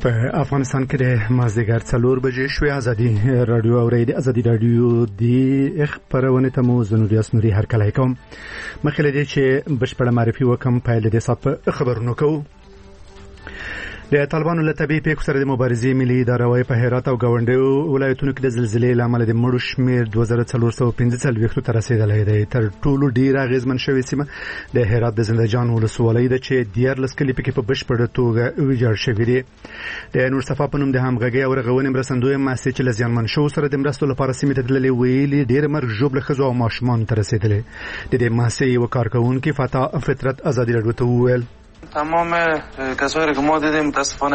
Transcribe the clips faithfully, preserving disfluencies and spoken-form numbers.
په افغانستان کې د مازدیګر څلور بجې شوې. ازادي رادیو اوري د ازادي رادیو د خبرونه ته مو زنوري اسنوري هر کله کوم مخکې لدی چې بشپړه معرفي وکم په دې صف خبرونه کوو. د طالبانو له طبي پیښو سره د مبارزې ملي اداره وايي په هرات او گاونډیو ولایتونو کې د زلزلې لامل د مړو شمیر دوه زره څلور سوه پنځه څلوېښت ته رسیدلی دی. تر ټولو ډیر اغیزمن شوې سیمه د هرات د زندهجان ولسوالۍ ده چې دیارلس کلي پکې په بشپړه توګه ویجاړ شوي دي. د نور صفا په نوم د همغږۍ او رغونې مرستندویه مؤسسې چې له زیانمن شوو سره د مرستو لپاره سیمې ته تللې ویلي ډېر مرګ ژوبله ښځو او ماشومانو ته رسېدلی. د دې مؤسسې یوه کارکوونکي فتح فطرت ازادي راډیو ته وویل تمام کسایی که ما دیدیم متاسفانه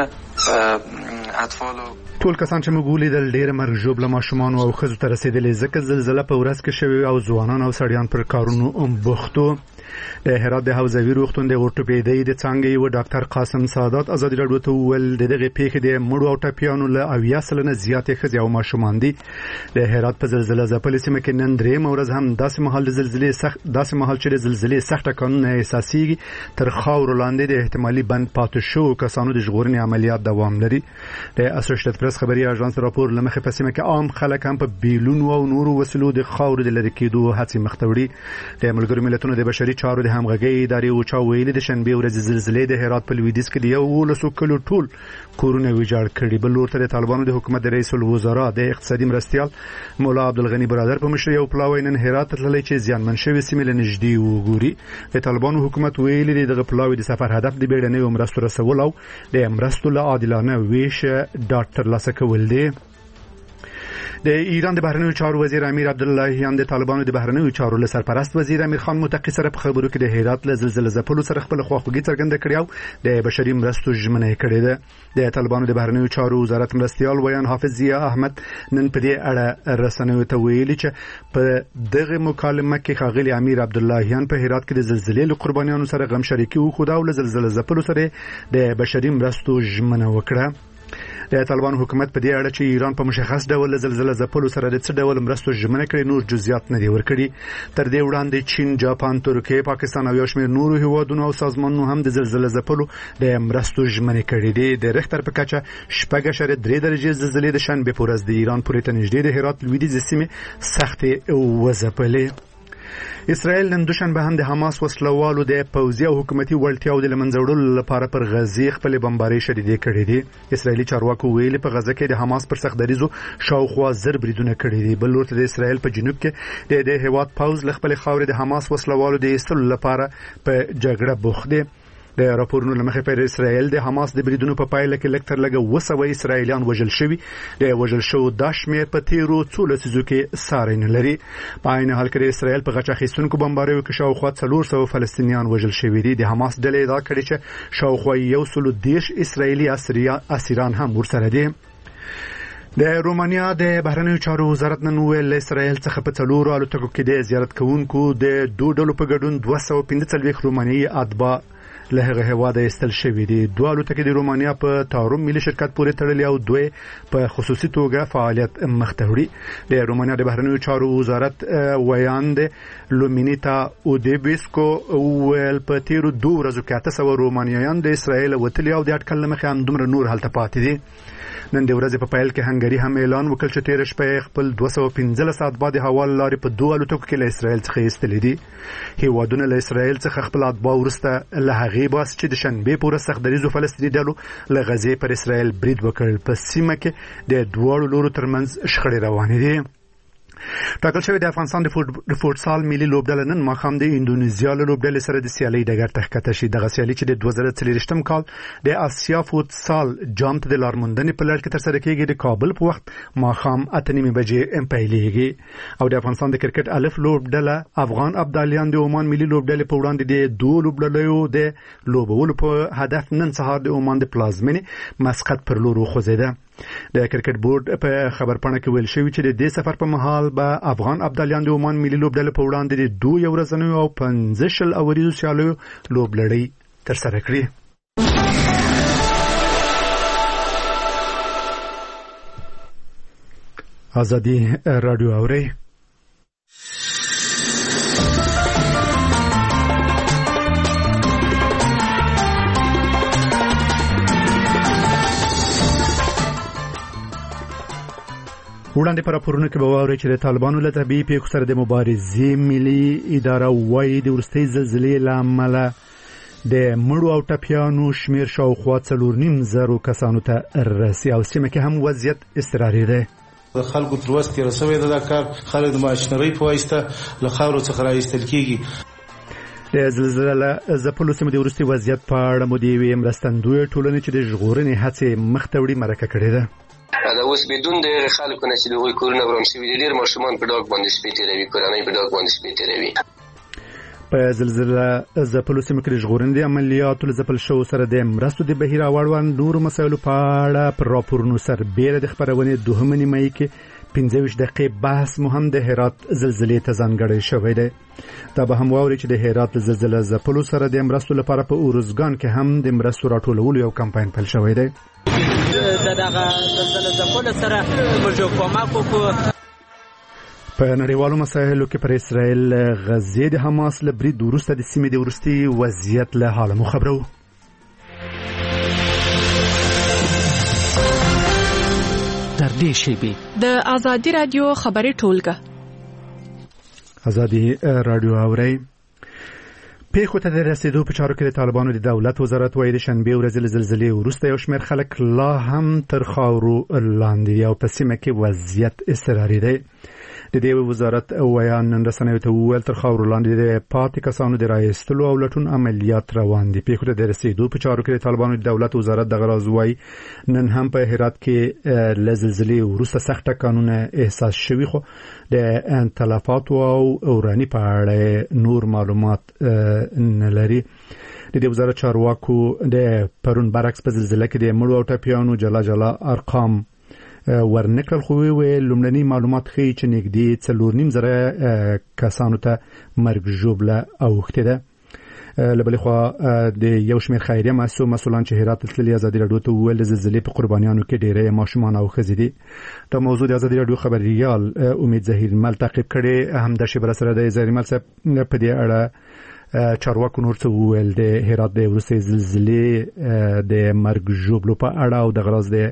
اطفال ټول کسان چې موږ ولیدل ډېر مرګ ژوبله ماشومان او ښځو ته رسېدلې ځکه زلزله په ورځ کې شوې او ځوانان او سړیان پر کارونو بوختو. د هرات د حوزوي روغتون د اورتوپیدي د څانګې یو ډاکټر قاسم سعادت ازادي راډیو ته وویل د دغه پیښې د مړو او ټپیانو له اویا سلنه زیاتې ښځې او ماشومان دي. د هرات په زلزله ځپلې سیمه کې نن درېیمه ورځ هم داسې مهال د زلزلې سخت داسې مهال چې د زلزلې سخته کانونه احساسېږي تر خاورو لاندې د احتمالي بند پاتې شوو کسانو د ژغورنې عملیات دوام لري. د اسوسییټډ پریس خبري اژانس راپور له مخې په سیمه کې عام خلک هم په بیلونو او نورو وسیلو د خاورو د لرې کېدو هڅې مخ ته وړي. د ملګرو ملتونو د بشري چارو د همغږۍ ادارې اوچا ویلي د شنبې ورځې زلزلې د هرات په لویدیځ کې د یولسو کلو ټول کورونه ویجاړ کړي. بل لور ته د طالبانو د حکومت د رئیس الوزرا د اقتصادي مرستیال مولا عبدالغنی برادر په مشرۍ یو پلاوی نن هرات ته تللی چې زیانمن شوې سیمې له نږدې وګوري. د طالبانو حکومت ویلي دی دغه پلاوی د سفر هدف د بیړنیو مرستو رسول او د مرستو له عادلانه ویش ډاټ ترلاسه کول دی. د ایران د بهرنیو چارو وزیر امیر عبداللهیان د طالبانو د بهرنیو چارو له سرپرست وزیر امیر خان متقی سره په خبرو کې د هرات له زلزلې ځپلو سره خپل خواخوږي څرګنده کړې او د بشري مرستو ژمنه کړې ده. د طالبانو د بهرنیو چارو وزارت مرستیال ویان حافظ ضیا احمد نن په دې اړه رسنیو ته ویلي چې په دغه مکالمه کې ښاغلي امیر عبداللهیان په هرات کې د زلزلې له قربانیانو سره غم شریکي وښوده او له زلزلې ځپلو سره د بشري مرستو ژمنه وکړه. د طالبانو حکومت په دې اړه چې ایران په مشخص ډول زلزلې ځپلو سره د څه ډول مرستو ژمنه کړې نور جزئیات نه دي ورکړي. تر دې وړاندې چین، جاپان، ترکیه، پاکستان او یو شمېر نورو هیوادونو او سازمانونو هم د زلزلې ځپلو د مرستو ژمنه کړې دي. د ریختر په کچه شپږ اعشاریه درې درجې زلزلې د شنبې په ورځ د ایران پورې ته نږدې د هرات لویدیځې سیمې سختې وځپلې. اسرائیل نن دوشنبه هم د حماس وسلوالو د پوځي او حکومتي وړتیاو د لمنځه وړلو لپاره پر غزې خپل بمبارۍ شدیدې کړې دي. اسرائیلي چارواکو ویلي په غزه کې د حماس پر سخت دریزو شاوخوا زر بریدونه کړي دي. بل ورته د اسرائیل په جنوب کې د د هیواد پوځ له خپل خاورې د حماس وسلوالو د ایستلو لپاره په جګړه بوخت دي. د راپورونو لمخې پر اسرائیل د حماس د بریدونو په پایله کې لکتر لګه وسوه اسرائیلیان وژل شوي. د وژل شو د شمیر په تیرو څو لسیزو کې ساری نه لري. په عین حال کې د اسرائیل په غچ اخیستونکو بمباریو کې شاوخوا څلور سوه فلسطینیان وژل شوي دي. د حماس ډلې ادعا کړې چې شاوخوا یو سلو دېرش اسرائیلي اسیران هم ورسره دي. د رومانیا د بهرنیو چارو وزارت نن ویل اسرائیل څخه په څلورو الوتکو کې د زیارت کوونکو د دوه ډلو په ګډون دوه سوه پنځه څلوېښت رومانیایي اتباع له هغه هواده ایستل شوي دي. دوه الوتکې د رومانیا په تاروم ملي شرکت پورې تړلې او دوی په خصوصي توګه فعالیت مخ ته وړي. د رومانیا د بهرنیو چارو وزارت ویاند لومینیتا اودیبسکو ویل په تیرو دوه ورځو کې اته سوه رومانیایان د اسرائیل وتلي او د اټکل له مخې هم دومره نور هلته پاتې دي. نن د ورځې په پیل کې هنګري هم اعلان وکړ چې تېره شپه خپل دوه سوه پنځلس اتباع د هوا له لارې په دوه الوتکو کې له اسرائیل څخه ایستلي دي. هیوادونه له اسرائیل څخه خپل اتباع وروسته له هغې باس چې د شنبې په ورځ سخت دریځو فلسطیني ډلو له غزې پر اسرائیل برید وکړ. په سیمه کې د دواړو لورو ترمنځ شخړې روانې دي. ټاکل شوی د افغانستان د فوټسال ملي لوبډله نن ماښام د اندونیزیا له لوبډلې سره د سیالۍ ډګر ته ښکته شي. دغه سیالي چې د دوه زره څلېرویشتم کال د اسیا فوټسال جام ته د لارموندنې په لړ کې ترسره کېږي. د کابل په وخت ماښام اته نیمې بجې پیلېږي او د افغانستان د کرکټ الف لوبډله افغان ابدالیان د عمان ملي لوبډلې په وړاندې د دوه لوبډلو د لوبولو په هدف نن سهار د عمان د پلازمینې مسقط پر لور وخوځېده. د کرکټ بورډ په خبرپاڼه کې ویل شوی چې د دې سفر په مهال به افغان ابدالیان د عمان ملي لوبډلې په وړاندې د دوه یو ورځنیو او پنځه شل اوریزو سیالیو لوبلړۍ ترسره کړي. ازادي رادیو اوري وړاندې پر راپورونو کې به واورئ چې د طالبانو له طبیعي پیښو سره د مبارزې ملي اداره وایي د وروستۍ زلزلې له امله د مړو او ټپیانو شمیر شاوخوا څلور نیم زرو کسانو ته رسي او سیمه کې هم وضعیت اضطراري دی. د خلکو تر وس تېره شوی د دا کار خلک د ماشینرۍ په واسطه له خاورو څخه راایستل کېږي. د زلزلې له ځپلو سیمو د وروستي وضعیت په اړه مو د یوې مرستندویه ټولنې چې د ژغورنې هڅې مخ ته وړي مرکه کړې ده. دا اوس بدون د خلکو نه چې د هغوی کورونه وران شوي دي، ډېر ماشومان په ډاګ باندې شپې تېروي، کورنۍ په ډاګ باندې شپې تېروي. په زلزلې ځپلو سیمو کې د ژغورنې د عملیاتو له ځپل شوو سره د مرستو د بهیر او اړوند نورو مسایلو په اړه پر راپورونو سربیره د خپرونې دوهمه نیمایي کې پنځه ویشت دقیقې بحث مو هم د هرات زلزلې ته ځانګړی شوی دی. دا به هم واوري چې د هرات زلزلې ځپلو سره د مرستو لپاره په اورزګان کې هم د مرستو راټولولو یو کمپاین پیل شوی دی. دغه زلزلې ځپلو سره موږ کومک وکړو. په نړیوالو مسایلو کې پر اسرائیل غزې د حماس له برید وروسته د سیمې د وروستي وضعیت له حاله مو خبرو. در دې شیبې د ازادي رادیو خبري ټولګه ازادي رادیو اوري پیښو ته د رسیدو په چارو کې د طالبانو د دولت وزارت وایي د شنبه ورځ له زلزلې وروسته یو شمېر خلک لا هم تر خاورو لاندې او په سیمه کې وضعیت اضطراري دی. د دې وزارت ویان نن رسنیو ته وویل تر خاورو لاندې د پاتې کسانو د رایستلو او لټون عملیات روان دي. پیښو ته د رسیدو په چارو کې د طالبانو د دولت وزارت دغه راز وایي نن هم په هرات کې له زلزلې وروسته سخت ټکانونه احساس شوي، خو د تلفاتو او اوراني په اړه نور معلومات نه لري. د دې وزارت چارواکو د پرون برعکس په زلزلې کې د مړو او ټپیانو جلا جلا ارقام ورنکړل، خو وی لومړني معلومات ښیي چې نږدې څلور نیم زره کسانو ته مرګ ژوبله اوښتې ده. له بلې خوا د یو شمېر خیریه مؤسسو مسؤلان چې هرات ته تللي ازادي راډیو ته وویل د زلزلې په قربانیانو کې ډېری ماشومان او ښځې دي. دا موضوع د ازادي راډیو خبریال امید ظهیرمل تعقیب کړی. همدا شیبه سره د ظهیرمل صاحب په دې اړه چارواکو نور څه وویل د هرات د وروستۍ زلزلې د مرګ ژوبلو په اړه او د غراض د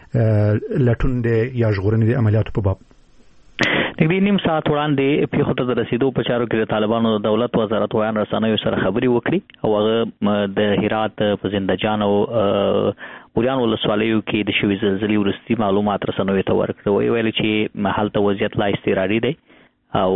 لټون د یا ژغورنې د عملیاتو په باب. نږدې نیم ساعت وړاندې پیښو ته د رسیدو په چارو کې د طالبانو د دولت وزارت ویان رسنیو سره خبرې وکړي او هغه د هرات په زنده جان او بوریان ولسوالیو کې د شوي زلزلې وروستي معلومات رسنیو ته ورکړي. ویل چې هلته وضعیت لا اضطراري دی او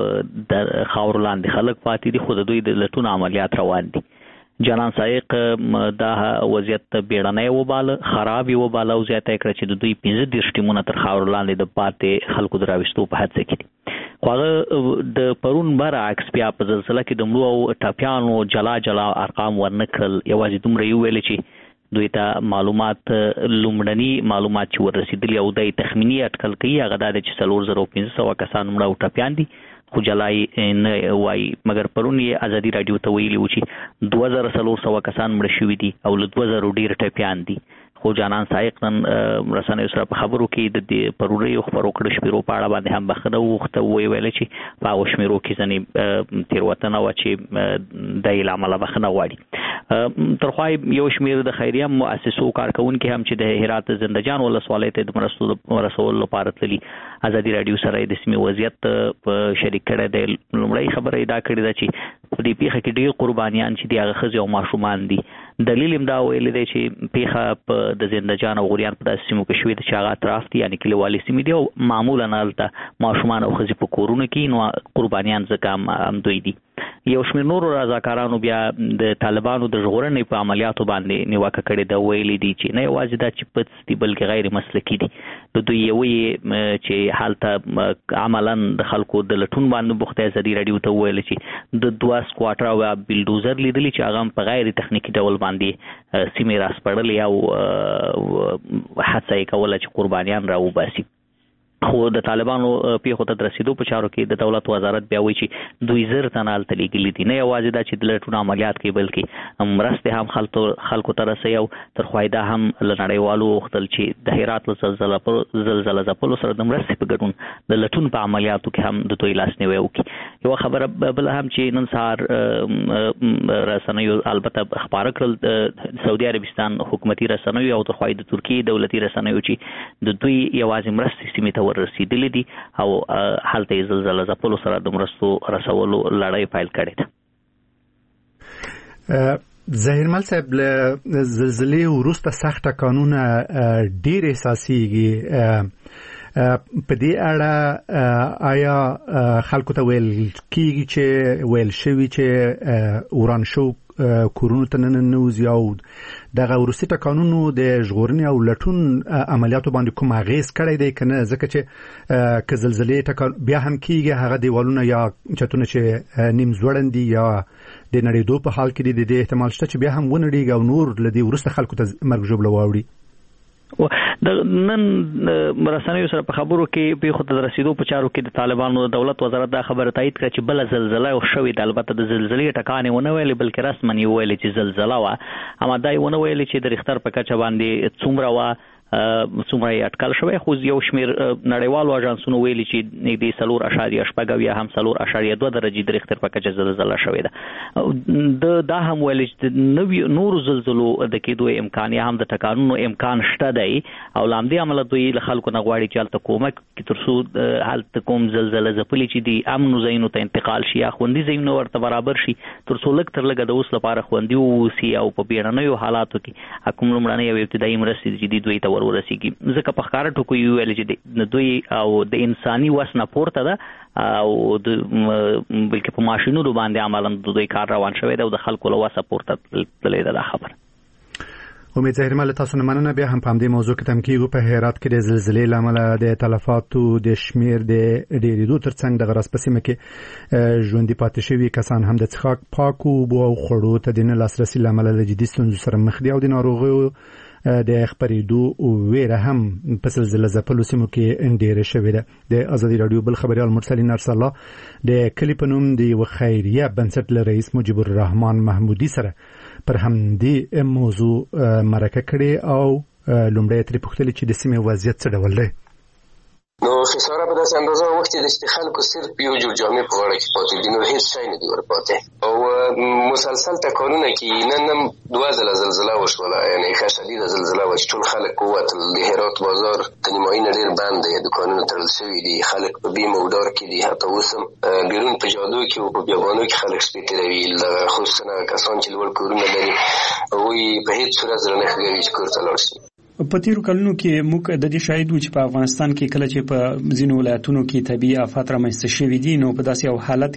د خاورو لاندې خلک پاتې دي، خو د دوی د لټون عملیات روان دي. جنان سایق دا وضعیت بیړنی وباله، خراب یې وباله او زیاته کړه چې د دوی پنځه دېرش ټیمونه تر خاورو لاندې د پاتې خلکو د راوستو په هڅه کې دي. خو هغه د پرون برعکس بیا په زلزله کې د مړو او ټپیانو جلا جلا ارقام ورنکړل. یوازې دومره یې وویل چې دوی ته معلومات لومړني معلومات چې ورسېدلي او د تخمیني اټکل کوي هغه دا دی چې څلور زره پنځه سوه کسان مړه او ټپیان دي، خو جلای نه وایي. مګر پرون یې ازادي راډیو ته ویلي و چې دوه زره څلور سوه کسان مړه شوي دي او له دوه زرو ډېر ټپیان دي. خو جانان سایق نن رسنیو سره په خبرو کې د دې پرونیو خبرو کړو شمیرو په اړه باندې هم بخښنه وغوښته. ویې ویل چې په هغو شمیرو کې ځینې تېروتنه وه چې د یې له امله بخښنه غواړي. تر خوا یو شمېر د خیریه مؤسسو کارکوونکي هم چې د هرات زنده جان ولسوالۍ ته د مرستو رسولو لپاره تللي ازادي راډیو سره د سیمې وضعیت شریک کړی دی. لومړی خبره یې دا کړې ده چې په دې پیښه کې ډېر قربانیان چې دي هغه ښځې او ماشومان دي. دلیل هم دا ویلی دی چې پیښه په د زنده جان او غوریان په داسې سیمو کې شوې ده چې هغه اطراف دي، یعنې کلیوالي سیمې دي او معمولا هلته ماشومان او ښځې په کورونو کې، نو قربانیان ځکه هم دوی دي. یو شمېر نورو رضاکارانو بیا د طالبانو د ژغورنې په عملیاتو باندې نیوکه کړې ده. ویلي دي چې نه یوازې دا چې پڅ دي بلکې غیر مسلکي دي. د دوی یو یې چې هلته عملا د خلکو د لټون باندې بوخت دی. ازادي راډیو ته وویل چې د دوه سکواټر او بلډوزر لیدلي چې هغه هم په غیر تخنیکي ډول باندې سیمې راسپړلې او هڅه یې کوله چې قربانیان را وباسي. خو د طالبانو پیښو ته د رسیدو په چارو کې د دولت وزارت بیا وایي چې دوی زر تنه هلته لیږلي دي. نه یوازې دا چې د لټون عملیات کوي بلکې مرستې هم خلکو ته رسوي او تر خوا دا هم له نړیوالو وغوښتل چې د هرات له زلزله ځپلو سره د مرستې په ګډون د لټون په عملیاتو کې هم د دوی لاسنیوی وکړي. یو خبره بل هم چې نن سهار رسنیو البته خبر کړل سعودي عربستان حکومتي رسنیو او د خوای د ترکیه دولتي رسنیو چې د دوی یوازې مرستې سیمې ته ورسېدلې دي او حالته زلزلہ ځپلو سره د مرستو رسولو لړۍ پیل کړې ده. ظاهرمل صاحب له زلزلې وروسته سخت قانون ډېر اساسيږي په دې اړه آیا خلکو ته ویل کیږي چې ویل شوی چې وران شو کورونو ته نن نوځي او دغه وروستي قانونو د ژغورنې او لټون عملیاتو باندې کوم اغیز کړی دی کنه ځکه چې ک زلزلې بیا هم کیږي هغه دیوالونه یا چتونه چې نیم زوړندي یا د نړیدو په حال کې د احتمال شته چې بیا هم ونړيږي او نور لدی ورسته خلکو ته مرګ ژوبله واوړي. د نن رسنیو سره په خبرو کې په خود رسیدو په چارو کې د طالبانو دولت وزارت دا خبره تایید کړه چې بل زلزلہ او شوې د البته د زلزلې ټکانې ونه ویلې بلکې رسمن یې ویلې چې زلزلہ وا اما دا یې ونه ویلې چې د ریختر په کچه باندې څومره وا څومره یې اټکل شوی خو یو شمیر نړیوالو اژانسونو ویلي چې نږدې څلور اعشاریه شپږ یا هم څلور اعشاریه دوه درجې د ریختر په کچه زلزلہ شوې ده. د دا هم ویلي چې نور زلزلو د کېدو امکان یا هم د ټکانونو امکان شته دی او لامدې عمله دوی له خلکو نه غواړي چې هلته کومک کړي تر څو هلته کوم زلزلہ ځپلي چې د امنو ځایونو ته انتقال شي یا خوندي ځایونه ورته برابر شي تر څو لږ تر لږه د اوس لپاره خوندي واوسي او په بیړنیو حالاتو کې کوم لومړنۍ او ابتدایي مرستې چې دوی ته ورسیږي ځکه په ښکاره ټکو یې ویل چې د دوی او د انساني وس نه پورته ده او د بلکې په ماشینونو باندې عملاً د دوی کار روان شوی دی او د خلکو له وسه پورته تللی ده دا خبره. امید ظاهرمل تاسو نه مننه بیا هم په همدې موضوع کې تم کېږو. په هرات کې د زلزلې له امله د تلفاتو د شمیر د ډېرېدو ترڅنګ د غرس په سیمه کې ژوندي پاتې شوي کسان هم د څښاک پاکو اوبو او خوړو ته د نه لاسرسي له امله له جدي ستونزو سره مخ دي او د ناروغیو د خبرېدو ویره هم په زلزلہ ځپلو سیمو کې ډېره شوې ده. د ازادي راډیو بل خبريال مرسلین ارسلا د کلی په نوم د یو خیریه بنسټ له رئیس مجيب الرحمن محمودي سره پر همدې موضوع مرکه کړې او لومړی ترې پوښتلې چې د سیمې وضعیت څه ډول دی. نو خساره په داسې اندازه وخت دی چې خلکو صرف یو جوړ جامې په غاړه کې پاتې دي نو هیڅ شی نه دی ورپاتې او مسلسل تکانونه کې نن هم دوه ځله زلزله وشوله یعنی ښه شدیده زلزله وه چې ټول خلک ووتل. د هرات بازار د نیمایي نه ډېر بند دی دوکانونه تړل شوي دي خلک په بیم او ډار کې دي حتی اوس هم بیرون په جادو کې او په بیابانو کې خلک شپې تېروي خصوصا کسان چې لوړ کورونه لري هغوی په هیڅ صورت زړه نه ښه کوي چې کور ته لاړ شي. په تیرو کلونو کې موږ د دې شاهد وو چې په افغانستان کې کله چې په ځینو ولایتونو کې طبیعي آفات رامنځته شوي دي نو په داسې یو حالت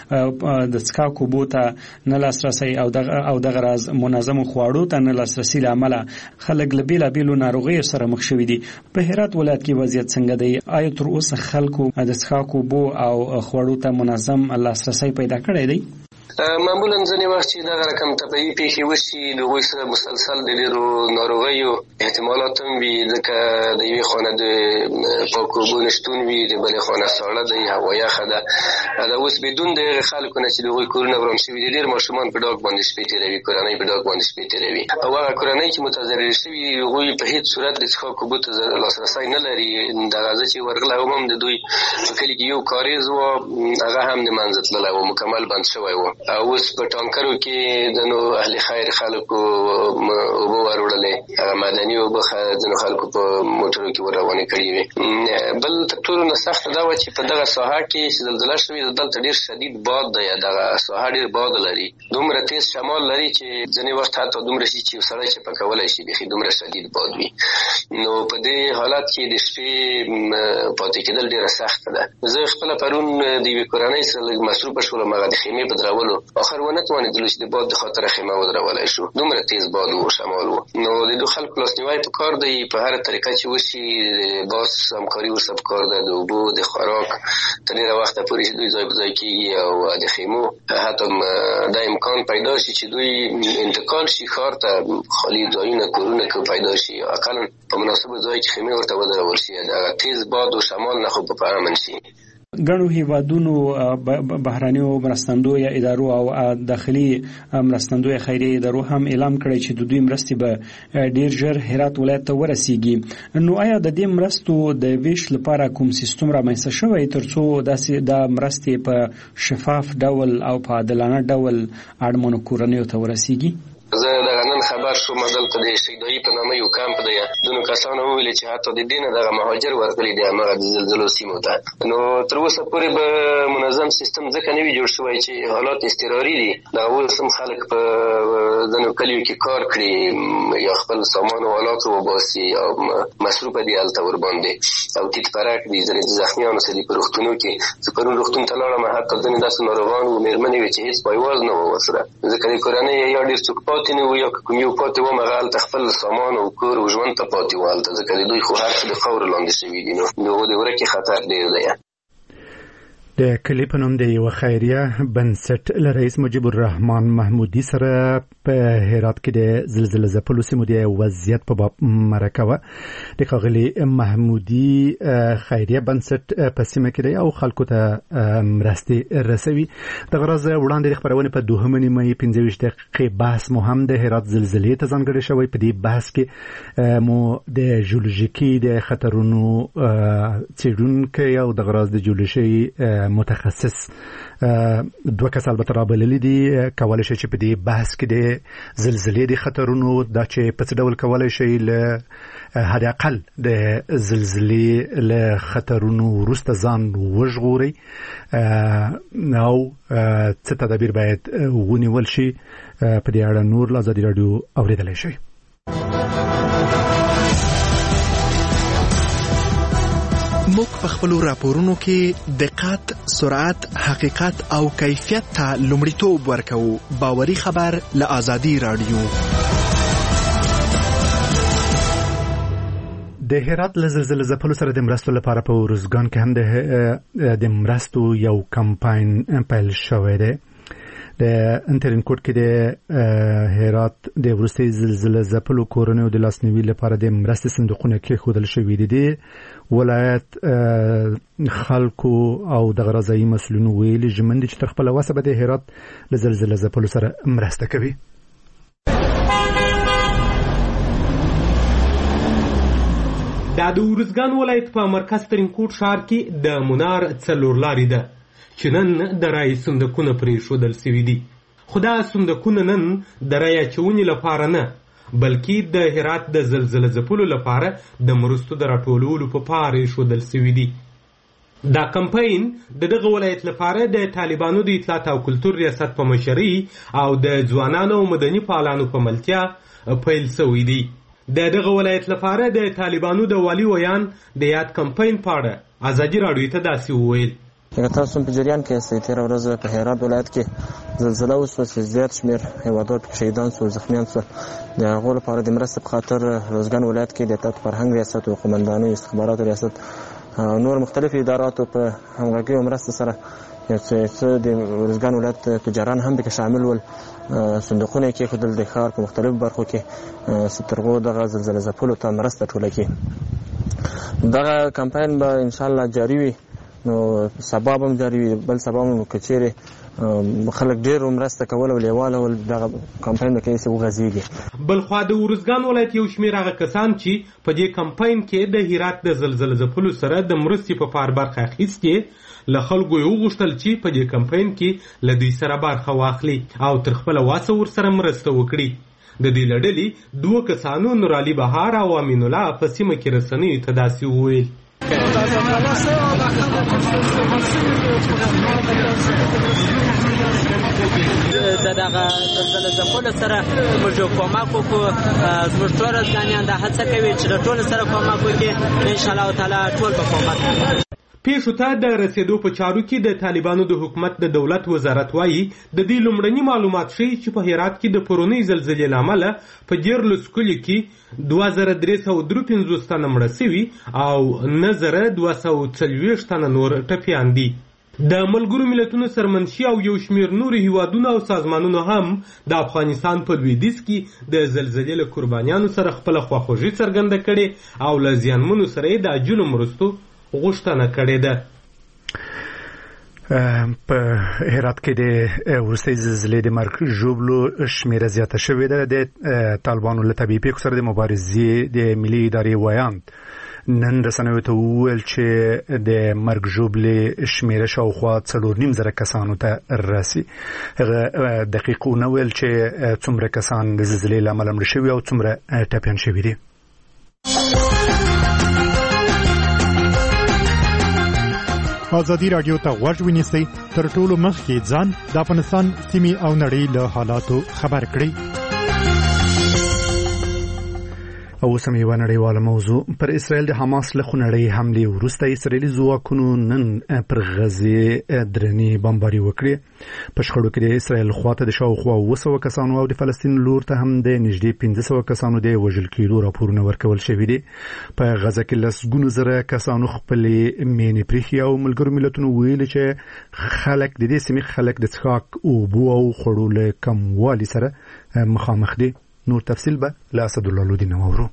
کې د څښاک اوبو ته نه لاسرسی او دغه او دغه راز منظمو خواړو ته نه لاسرسي له امله خلک له بېلابېلو ناروغیو سره مخ شوي دي. په هرات ولایت کې وضعیت څنګه دی؟ آیا تر اوسه خلکو د څښاک اوبو او خوړو ته منظم لاسرسی پیدا کړی دی؟ معمولا ځینې وخت چې دغه رقم طبیعي پیښې وشي د هغوی سره مسلسل د ډېرو ناروغیو احتمالات هم وي ځکه د یوې خانه د پاکو اوبو نشتون وي د بلې خانه ساړه دی هوا یخه ده دا اوس بدون د هغې خلکو نه چې د هغوی کورونه وران شوي دي ډېر ماشومان په ډاګ باندې شپې تېروي کورنۍ په ډاګ باندې شپې تېروي او هغه کورنۍ چې متضرر شوي هغوی په هېڅ صورت د څښاک اوبو ته لاسرسی نه لري. دغه زه چې ورغلی وم هم د دوی په کلي کې یو کاریز و هغه هم د منځه تللی و مکمل بند شوی و. اوس په ټانکرو کې د نو اهل خیر خلکو اوبه وروړلې هغه معدني اوبه ځینو خلکو په موټرو کې ورروانې کړې وې. بل تر ټولو نه سخته دا وه چې په دغه ساحه کې چې زلزله شوې دلته ډېر شدید باد دی دغه ساحه ډېر باد لري دومره تیز شمال لري چې ځینې وخت حتی دومره شي چې یو سړی چپه کولی شي بیخي دومره شدید باد وي. نو په دې حالت کې د شپې پاتې کېدل ډېره سخته ده. زه خپله پرون د یوې کورنۍ سره لږ مصروفه شولم هغه د خیمې په درولو آخر ونه توانېدلو چې د باد د خاطره خیمه ودرولی شو دومره تیز باد و شمال و. نو د دو خلکو لاسنیوی په کار دی په هره طریقه چې وشي د باس همکاري ورسره په کار ده د اوبو د خوراک تر ډېره وخته پورې چې دوی ځای په ځای کېږي او د خیمو حتی دا امکان پیدا شي چې دوی انتقال شي ښار ته خالي ځایونه کورونه که پیدا شي اقلا په مناسبو ځای کې خیمې ورته ودرول شي هغه تیز باد و شمال نه خو په امن شي. ګڼو هیوادونو بهرانیو مرستندو یا ادارو او داخلي مرستندو خیریه ادارو هم اعلان کړی چې د دوی مرستې به ډیر ژر هرات ولایت ته ورسیږي. نو آیا د دې مرستو د ویش لپاره کوم سیستم رامنځته شوی ترڅو داسې د مرستې په شفاف ډول او په عادلانه ډول اړمنو کورنیو ته ورسیږي؟ زه دغه نن خبر شوم دلته د شهیدای په نامه یو کمپ دی. دونو کسانو ویل چې حتی د دینه دغه مهاجر ورغلي دي هغه د زلزلو سیمو ته. نو تر اوسه پورې به منظم سیستم ځکه نه وی جوړ شوی چې حالات اضطراري دي. دا اوس هم خلک په ځینو کلیو کې کار کړي یا خپل سامان او آلات وباسي او مصروف دي هلته ور باندې او تیت پرک دي ځینې زخمیانو سره په روغتونو کې. زه پرون روغتون ته لاړم حتی ځینې داسې ناروغان وو مېرمنې وې چې هېڅ پایواز نه وو ورسره ځکه د کورنۍ یا ډېر څوک پاتې نه وو یا کوم یو پاتې وو هغه هلته خپل سامان او کور او ژوند ته پاتې وو هلته ځکه د دوی خو هر څه د خاورو لاندې شوي دي. نو د هغو د ورکې خطر ډېر دی. د کلی په نوم د یو خیریه بنسټ له رئیس مجیب الرحمن محمودي سره په هرات کې د زلزلې ځپلو سیمو د وضعیت په باب مرکه وه. د ښاغلي محمودي خیریه بنسټ په سیمه کې دی او خلکو ته مرستې رسوي. دغه راز وړاندې د خپرونې په دوهمه نیمه یې پنځه ویشت دقیقې بحث مو هم د هرات زلزلې ته ځانګړی شوی. په دې بحث کې مو د جیولوژیکي د خطرونو څېړونکی او دغه راز د جیولوژي متخصص دوه کس البته رابللي دي. کولی شي چې په دې بحث کې د زلزلې د خطرونو دا چې په څه ډول کولی شي له حد اقل د زلزلې له خطرونو وروسته ځان وژغوري او څه تدابیر باید ونیول شي. په دې اړه نور له ازادي راډیو اورېدلی شئ. موږ په خپلو راپورونو کې دقت، سرعت، حقیقت او کیفیت ته لومړیتوب ورکوو. باوري خبر له ازادي راډیو. د هرات له زلزلې ځپلو سره د مرستو لپاره په ارزګان کې هم د مرستو یو کمپاین پیل شوی دی. د انټرین کوټ کې د هرات د وروستي زلزلې ځپلو کورنیو د لاسنیوي لپاره د مرستې صندوقونه کېښودل شوي دي. د ولایت خلکو او د غرضایي مسؤلینو ویلي ژمن دي چې تر خپله وسه به د هرات له زلزلې ځپلو سره مرسته کوي. دا د ارزګان ولایت په مرکز ترین کوټ ښار کې د منار څلور لارې ده چې نن د رای صندوقونه پرېښودل سوي دي. خو دا صندوقونه نن د رای اچونې لپاره نه بلکې د هرات د زلزلې ځپلو لپاره د مرستو د راټولولو په پاره ایښودل سوي دي. دا کمپاین د دغه ولایت لپاره د طالبانو د اطلاعات او کلتور ریاست په مشرۍ او د ځوانانو او مدني فعالانو په ملتیا پیل سوی دی. د دغه ولایت لپاره د طالبانو د والي ویان د یاد کمپاین په اړه ازادي راډیو ته داسې وویل. که تاسو په جریان کې یاستئ تېره ورځ په هرات ولایت کې زلزله وشوه چې زیات شمېر هېوادوال پکې شهیدان سول، زخمیان سول. د هغو لپاره د مرستې په خاطر روزګان ولایت کې د اطلاعات فرهنګ ریاست او قومندانۍ استخباراتو ریاست نور مختلف اداراتو په همغږۍ او مرسته سره یو څه د روزګان ولایت تجاران هم پکې شامل ول. صندوقونه یې کېښودل د ښار په مختلفو برخو کې تر هغو دغه زلزلې ځپلو ته مرسته ټوله کړي. دغه کمپاین به انشاءالله جاري وي. نو سبا به هم جاري وي، بل سبا هم که چیرې خلک ډېر مرسته کول او لیواله ول دغه کمپاین به کوي چې وغځېږي. بلخوا د ارزګان ولایت یو شمېر هغه کسان چې په دې کمپاین کې د هرات د زلزلې ځپلو سره د مرستې په پار برخه اخیستې له خلکو یې وغوښتل چې په دې کمپاین کې له دوی سره برخه واخلي او تر خپله واسه ورسره مرسته وکړي. د دې له ډلې دوه کسانو نورعلي بهار او امین الله په سیمه کې رسنیو ته داسې وویل. د دغه زلزلې ځپلو سره موږ کومک وکړو. زموږ ټول ارزګانیان دا هڅه کوي چې د ټولو سره کومک وکړي. انشاءالله تعالی ټول به کومک کوي. پیښو ته د رسیدو په چارو کې د طالبانو د حکومت د دولت وزارت وایي د دې لومړني معلومات ښیي چې په هرات کې د پرونۍ زلزلې له امله په دیارلسو کلیو کې دوه زره درې سوه درې پنځوس تنه مړه سوي او نه زره دوه سوه څلوېښت تنه نور ټپیان دي. د ملګرو ملتونو سرمنشي او یو شمېر نورو هیوادونو او سازمانونو هم د افغانستان په لویدیځ کې د زلزلې له قربانیانو سره خپله خواخوږي څرګنده کړې او له زیانمنو سره یې د عاجلو مرستو غوښتنه کړې ده. په هرات کې د ورسې زلزلې د مرګ ژوبلو شمیره زیاته شوې ده. د طالبانو له طبيعي پیښو سره د مبارزې د ملي ادارې ویاند نن رسنیو ته وویل چې د مرګ ژوبلې شمیره شاوخوا څلور نیم زره کسانو ته رسي. هغه دقیق نه ویل چې څومره کسان د زلزلې له امله مړه شوي او څومره ټپیان شوي دي. ازادي رادیو ته غوږ ونیسئ، تر ټولو مخکې ځان د افغانستان سیمې او نړۍ له حالاتو خبر کړئ. او سم یو نړیواله موضوع پر اسرائیل د حماس له خونړۍ حملې وروسته اسرائیلي ځواکونو نن پر غزې درنې بمباري وکړې. په شخړو کې د اسرائیل خواته د شاوخوا اوه سوه کسانو او د فلسطین لور ته هم د نږدې پنځه سوه کسانو د وژل کېدو راپورونه ورکول شوي دي. په غزه کې لسګونه زره کسانو خپلې مینې پرېښي او ملګرو ملتونو ویلي چې خلک د دې سیمې خلک د څښاک اوبو او خوړو له کموالي سره مخامخ دي. نور تفصیل به له اسدالله لودي نوورو.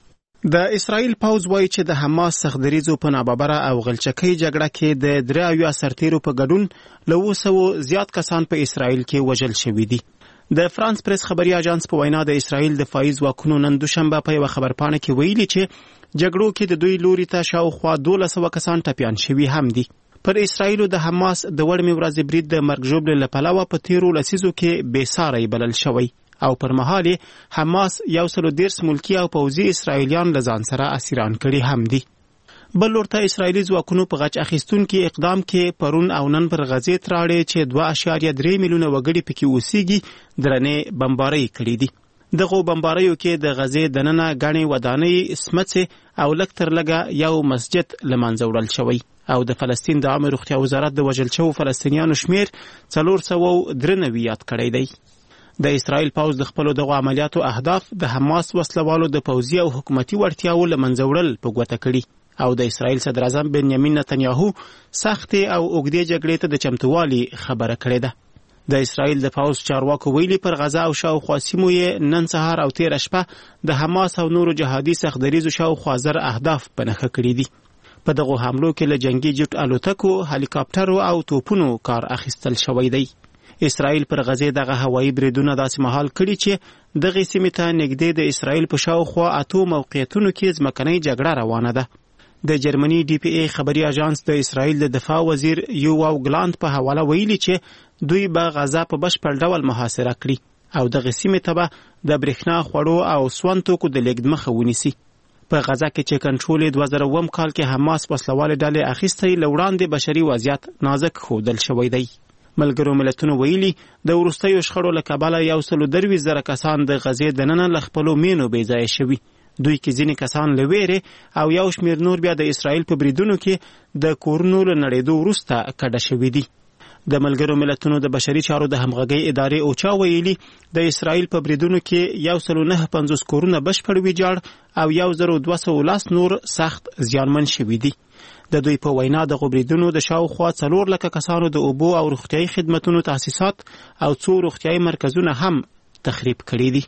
د اسرائیل پوز وایي چې د حماس سختدریزو په ناببره او غلچکۍ جګړه کې د درې اویا سرتیرو په ګډون له اوه سوو زیات کسان په اسرائیل کې وژل شوي دي. د فرانس پریس خبري اژانس په وینا د اسرائیل دفاعي ځواکونو نن دوشنبه په یوه خبرپاڼه کې ویلي چې جګړو کې د دوی لوري ته شاوخوا دولس سوه کسان ټپیان شوي هم دي. پر اسرائیلو د حماس د وړمې ورځې برید د مرګ ژوبلې له پلوه په تیرو لسیزو کې بې ساری بلل شوی او پر مهال حماس یو سل دیرش ملکی او پوځي اسرائیلیان له ځان سره اسیران کړي هم دي. بل ورته اسرائیلي ځواکونو په غچ اخیستونکي اقدام کې پرون او نن پر غزې تراړې چې دوه اعشاریه درې میلیونه وګړي پکې اوسېږي درنې بمبارۍ کړي دي. دغه بمباریو کې د غزې دننه غني ودانۍ سمڅه او لکتر لګه یو مسجد لمنځه وړل شوی او د فلسطین د عامه روغتیا وزارت د وژل شوو فلسطینیانو شمیر څلور سوه درې نوي یاد کړی دی. د اسرائیل پوز د خپل دغه عملیاتو اهداف د حماس وسلوالو د پوځي او حکومتي وړتیاو لمنځه وړل په ګوته کړي او د اسرائیل صدر اعظم بنیامین نتنیاهو سخت او اوږدې جګړې ته د چمتووالي خبره کړې ده. د اسرائیل د پوز چارواکو ویلي پر غزه او شاوخوا سیمو یې نن سهار او تېره شپه د حماس او نورو جهادي سختدریزو شاوخوا زر اهداف په نښه کړي دي. په دغه حملو کې له جنگي جټ الوتکو، هلیکاپټرو او توپونو کار اخیستل شوی دی. اسرائیل پر غزې دغه هوایي بریدونه داسې مهال کړي چې دغه سیمې ته نږدې د اسرائیل په شاوخوا اتو موقعیتونو کې ځمکنۍ جګړه روانه ده. د جرمني ډي پی ای خبري اژانس د اسرائیل د دفاع وزیر یوواو ګلاند په حواله ویلي چې دوی به غزه په بشپړ ډول محاصره کړي او دغه سیمې ته به د برېښنا، خوړو او سون توکو د لیږد مخه ونیسي. په غزه کې چې کنټرول دوه زره اووم کال کې حماس وسلوالې ډلې اخیستې له وړاندې بشري وضعیت نازک ښودل شوی دی. ملګرو ملتونو ویلي د وروستیو شخړو له کبله یو سل درویشت زره کسان د غزې دننه له خپلو مینو بې ځایه شوي. دوی کې ځینې کسان له ویرې او یو شمېر نور بیا د اسرائیل په بریدونو کې د کورونو له نړېدو وروسته کډه شوي دي. د ملګرو ملتونو د بشري چارو د همغږۍ ادارې اوچا ویلي د اسرائیل په بریدونو کې یو سل نهه پنځوس کورونه بشپړ ویجاړ او یو زر دوه سوه لس نور سخت زیانمن شوي دي. د دوی په وینا د غبرېدونو د شاوخوا څلور لکه کسانو د اوبو او روغتیايي خدمتونو تاسیسات او څو روغتیايي مرکزونه هم تخریب کړي دي.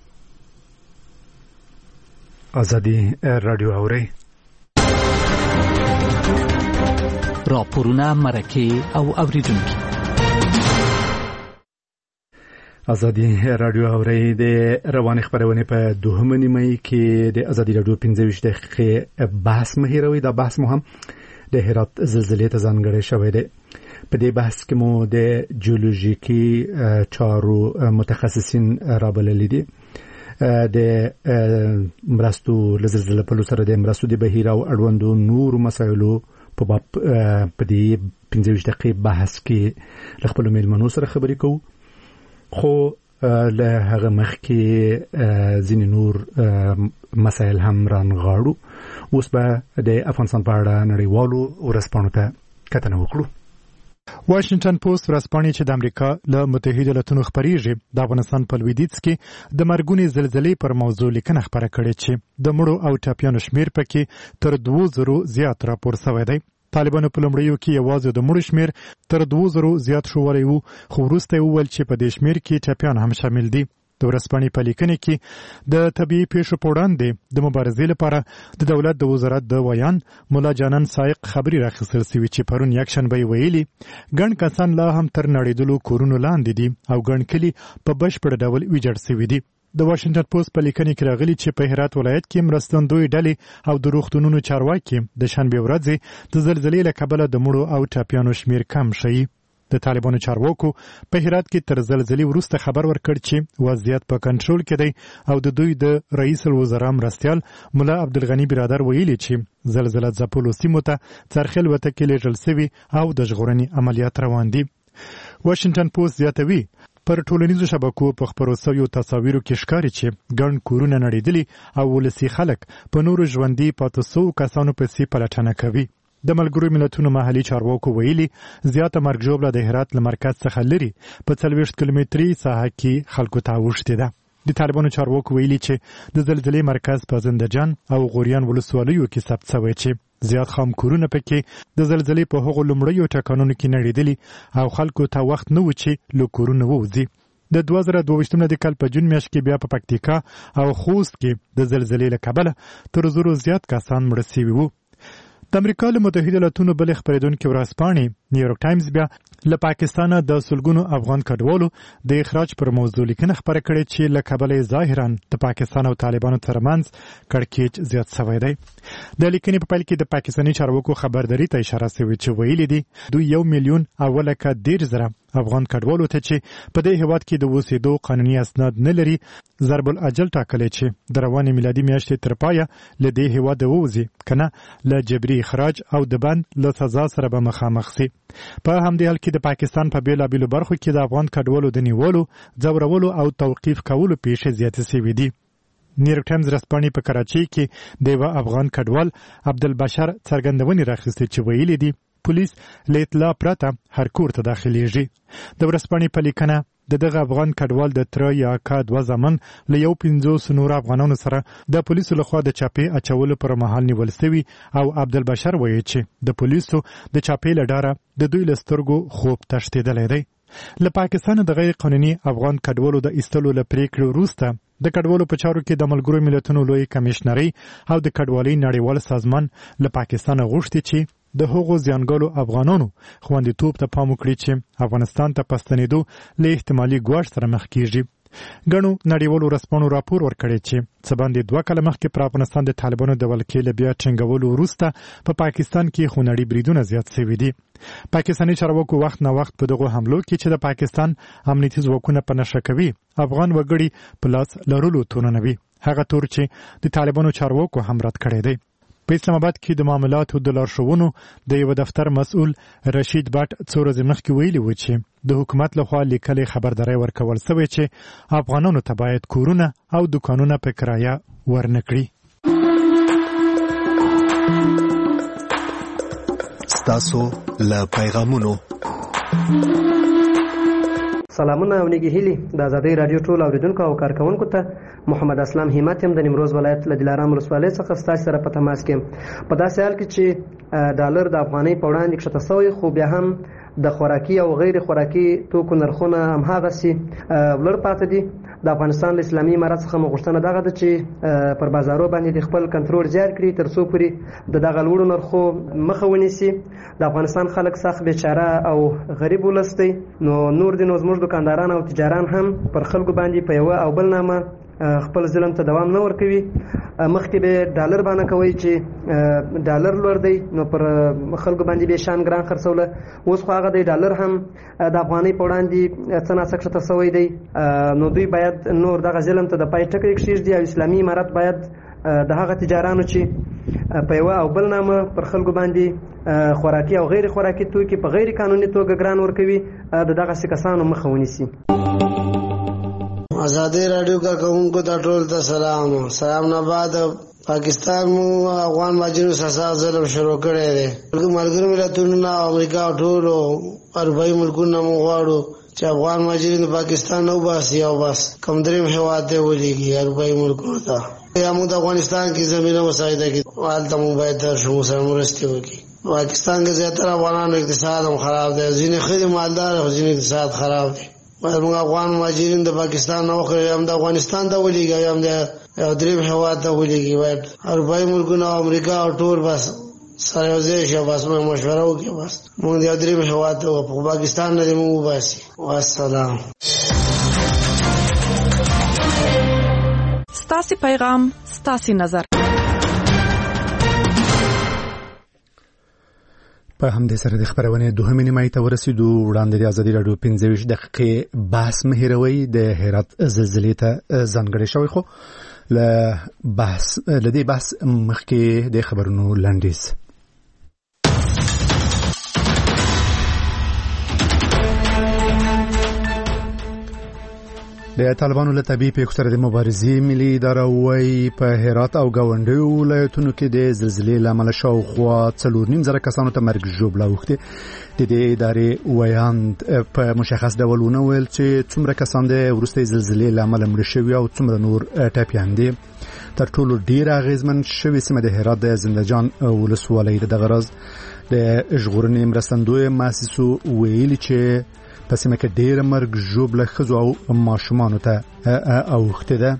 ازادي رادیو اوري راپورونه مرکه او اوریدونکو. ازادي رادیو اوري د رواني خبرونه په دوهمه نیمه کې د ازادي رادیو پنځه ویشت دقیقې بحث مهیروي. دا بحث مو هم د هرات زلزلې ته ځانګړی شوی دی. په دې بحث کې مو د جیولوژیکي چارو متخصصین رابللي دي. د مرستو لزلزلې په لور سره د مرستو د بهیر او اړوندو نور مسایلو په باب په دې پنځه ویشت دقیقې بحث کې له خپلو میلمنو سره خبرې کوو. خو له هغه مخکې ځینې نور مسایل هم رانغاړو. اوس به د افغانستان په اړه نړیوالو ورځپاڼو ته کتنه وکړو. واشنگټن پوسټ ورځپاڼې چې د امریکا له متحده ایالاتونو خبرېږي د افغانستان په لویدیځ کې د مرګونې زلزلې پر موضوع لیکنه خپره کړې چې د مړو او ټپیانو شمیر پکې تر دوه زرو زیات راپور شوی دی. طالبانو په لومړیو کې یوازې د مړو شمیر تر دوه زرو زیات شوی و، خو وروسته وویل چې په دې شمیر کې ټپیان هم شامل دي. د ورځپاڼې په لیکنه کې د طبيعي پیښو په وړاندې د مبارزې لپاره د دولت د وزارت د ویان مولا جانان سایق خبري راخیستل سوي چې پرون یکشنبه ویلي ګڼ کسان لا هم تر نړیدلو کورونو لاندې دي او ګڼ کلي په بشپړ ډول ویجاړ سوي دي. د واشنگټن پوسټ په لیکنه کې راغلي چې په هرات ولایت کې مرستندوی ډلې او د روغتونونو چارواکي د شنبه ورځې د زلزلې له کبله د مړو او ټاپیانو شمیر کم شي. د طالبانو چارواکو په هرات کې تر زلزلې وروسته خبر ورکړ چې وضعیت په کنټرول کې دی او د دوی د رئیس الوزرا مرستیال مولا عبدالغنی برادر ویلي چې زلزلہ ځپلو سیمو ته څرخل وته کې لیږل سوي او د ژغورنې عملیات روان دي. واشنگټن پوسټ زیاتوي پر ټولنیزو شبکو په خبرو سویو تصاویرو کې ښکاري چې ګڼ کورونه نړېدلي او ولسي خلک په نورو ژوندي پاتې سوو کسانو پسې پلټنه کوي. د ملګرو ملتونو محلي چارواکو ویلي زیاته مرګ ژوبله د هرات له مرکز څخه لري په څلوېښت کیلومتري ساحه کې خلکو ته اوښتې ده. د طالبانو چارواکو ویلي چې د زلزلې مرکز په زندجان او غوریان ولسوالیو کې ثبت شوی چې زیات خام کورونه پکې د زلزلې په هغو لومړیو ټکانونو کې نړېدلي او خلکو ته وخت نه و چې له کورونو ووځي. د دوه زره دوه ویشتم د کال په جون میاشت کې بیا په پکتیکا او خوست کې د زلزلې له کبله تر زرو زیات کسان مړه سوي وو. د امریکا له متحده ایالاتونو بلې خپرېدونکې ورځپاڼې نیویورک ټایمز بیا له پاکستانه د سلګونو افغان کډوالو د اخراج پر موضوع لیکنه خپره کړې چې له کبله ظاهرا د پاکستان او طالبانو ترمنځ کړکېچ زیات شوی دی. د لیکنې په پیل کې د پاکستاني چارواکو خبرداري ته اشاره شوې چې ویلي دي دوی یو میلیون او لکه دېرش زره افغان کډوالو ته چې په دې هیواد کې د اوسېدو قانوني اسناد نه لري ضرب الاجل ټاکلی چې د روانې میلادي میاشتې تر پایه له دې هیواده ووځي که نه له جبري اخراج او د بند له سزا سره به مخامخ سي. په همدې حال کې د پاکستان په بېلابېلو برخو کې د افغان کډوالو د نیولو ځورولو او توقیف کولو پیښې زیاتې سوي دي. نیویورک ټایمز ورځپاڼې په کراچۍ کې د یوه افغان کډوال عبدالبشر څرګندونې راخیستې چې ویلي دي پولیس له اطلاع پرته هر کور ته داخليږي. د ورځپاڼې په لیکنه د دغه افغان کډوال د تر یا کا دوه زمن له یو پنځوس نور افغانانو سره د پولیسو لخوا د چاپې اچولو پر مهال نیول سوي او عبدالبشر وایي چې د پولیسو د چاپې له ډاره د دوی له سترګو خوب تښتېدلی دی. له پاکستانه د غیر قانوني افغان کډوالو د ایستلو له پریکړې وروسته د کډوالو په چارو کې د ملګرو ملتونو لوی کمیشنري او د کډوالۍ نړیوال سازمان له پاکستانه غوښتي چې د هغو زیانګالو افغانانو خوندیتوب ته پام وکړي چې افغانستان ته په ستنېدو له احتمالي ګواښ سره مخ کیږي. ګڼو نړیوالو ورځپاڼو راپور ورکړی چې څه باندې دوه کاله مخکې پر افغانستان د طالبانو د ولکې له بیا ټینګولو وروسته په پاکستان کې خونړي بریدونه زیات شوي دي. پاکستاني چارواکو وخت نه وخت په دغو حملو کې چې د پاکستان امنیتي ځواکونه په نښه کوي افغان وګړي په لاس لرلو تورنوي هغه تور چې د طالبانو چارواکو هم رد کړی دی. په اسلام آباد کې د معاملاتو د لارښوونو د یو دفتر مسؤل رشید بټ څو ورځې مخکې ویلي و چې د حکومت لخوا لیکلې خبرداری ورکول شوی چې افغانانو ته باید کورونه او دکانونه په کرایه ورنکړي. ستاسو له پیغامونو سلامونه او نیکی هیلي د آزادۍ رادیو ټول اوریدونکو او کارکونکو ته محمد اسلام همت يم د نیمروز ولایت له دلارام ولسوالۍ څخه ستاسو سره په تماس کې په داسې حال کې چې ډالر د افغانۍ په وړاندې کښته شوی خو بیا هم د خوراکي او غیر خوراکي توکو نرخونه هماغسې لوړ پاتې دي. د افغانستان له اسلامي امارت څخه مو غوښتنه دغه ده چې پر بازارو باندې د خپل کنټرول زیات کړي تر څو پورې د دغه لوړو نرخو مخه ونیسي. د افغانستان خلک سخت بیچاره او غریب ولس دی نو نور دي نو زموږ دکانداران او تجاران هم پر خلکو باندې په یوه او بل نامه خپل ظلم ته دوام نه ورکوي. مخکې به ډالر باندې کوي چې ډالر لوړ دی نو پر خلکو باندې به شان ګران خرڅوله. اوس خو هغه دی ډالر هم د افغانۍ په وړاندې څه ناڅه کښته شوی دی نو دوی باید نور دغه ظلم ته د پای ټکی کښېږدي او اسلامي امارت باید د هغه تجارانو چې په یوه او بل نامه پر خلکو باندې خوراکي او غیر خوراکي توکي په غیر قانوني توګه ګران ورکوي د دغسې کسانو مخه ونیسي. آزادۍ راډیو کارکوونکو ته ټول ته سلام. سلام نه بعد پاکستان مو افغان مهاجرینو سره ظلم شروع کړی دی. ملګرو ملتونو نه امریکا ټولو اروپایي ملکونو مو غواړو چې افغان مهاجرین پاکستان نه وباسي او بس کوم دریم هېواد ته ولېږي اروپایي ملکونو ته. یا موږ د افغانستان کې زمینه مساعده کړي هلته مو باید ترشو سره مرستې وکړي. پاکستان کې زیاتره افغانانو اقتصاد هم خراب دی. ځینې ښه دي مالدار او ځینې اقتصاد خراب دی. موږ افغان مهاجرین د پاکستان نه وخت هم د افغانستان ته ولېږي هم د دریم هیواد ته ولېږي وای اروپای ملکونه امریکا او ټول بس سره یو ځای شو بس موږ مشوره وکړو بس موږ د دریم هیواد ته په پاکستان نه موږ باسي والسلام. ستاسو پیغام ستاسو نظر. په همدې سره د خبرونه دوهمې نیمه ته ورسېدو. وړاندې د ازادي راډیو پنځه ویشت دقیقې بحث مهیروي د هرات زلزلې ته ځانګړی شوی، خو له بحث له دې بحث مخکې د خبرونو لنډیز. د طالبانو له طبي پیښو سره د مبارزې ملي اداره وايي په هرات او گاونډیو ولایتونو کې د زلزلې له امله شاوخوا څلور نیم زره کسانو ته مرګ ژوبله اوښتې. د دې ادارې ویاند په مشخص ډول ونه ویل چې څومره کسان د وروستۍ زلزلې له امله مړه شوي او څومره نور ټپیان دي. تر ټولو ډېره اغېزمن شوې سیمه د هرات د زندهجان ولسوالۍ ده. دغه راز د ژغورنې مرستندویه مؤسسو ویلي چې په سیمه کې ډېر مرګ ژوبله ښځو او ماشومانو ته اوښتې ده.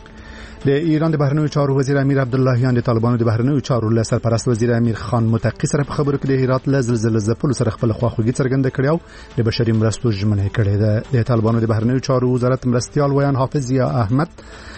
د ایران د بهرنیو چارو وزیر امیر عبداللهیان د طالبانو د بهرنیو چارو له سرپرست وزیر امیر خان متقی سره په خبرو کې د هرات له زلزلې ځپلو سره خپل خواخوږي څرګنده کړې او د بشري مرستو ژمنه کړې ده. د طالبانو د بهرنیو چارو وزارت مرستیال ویان حافظ یا احمد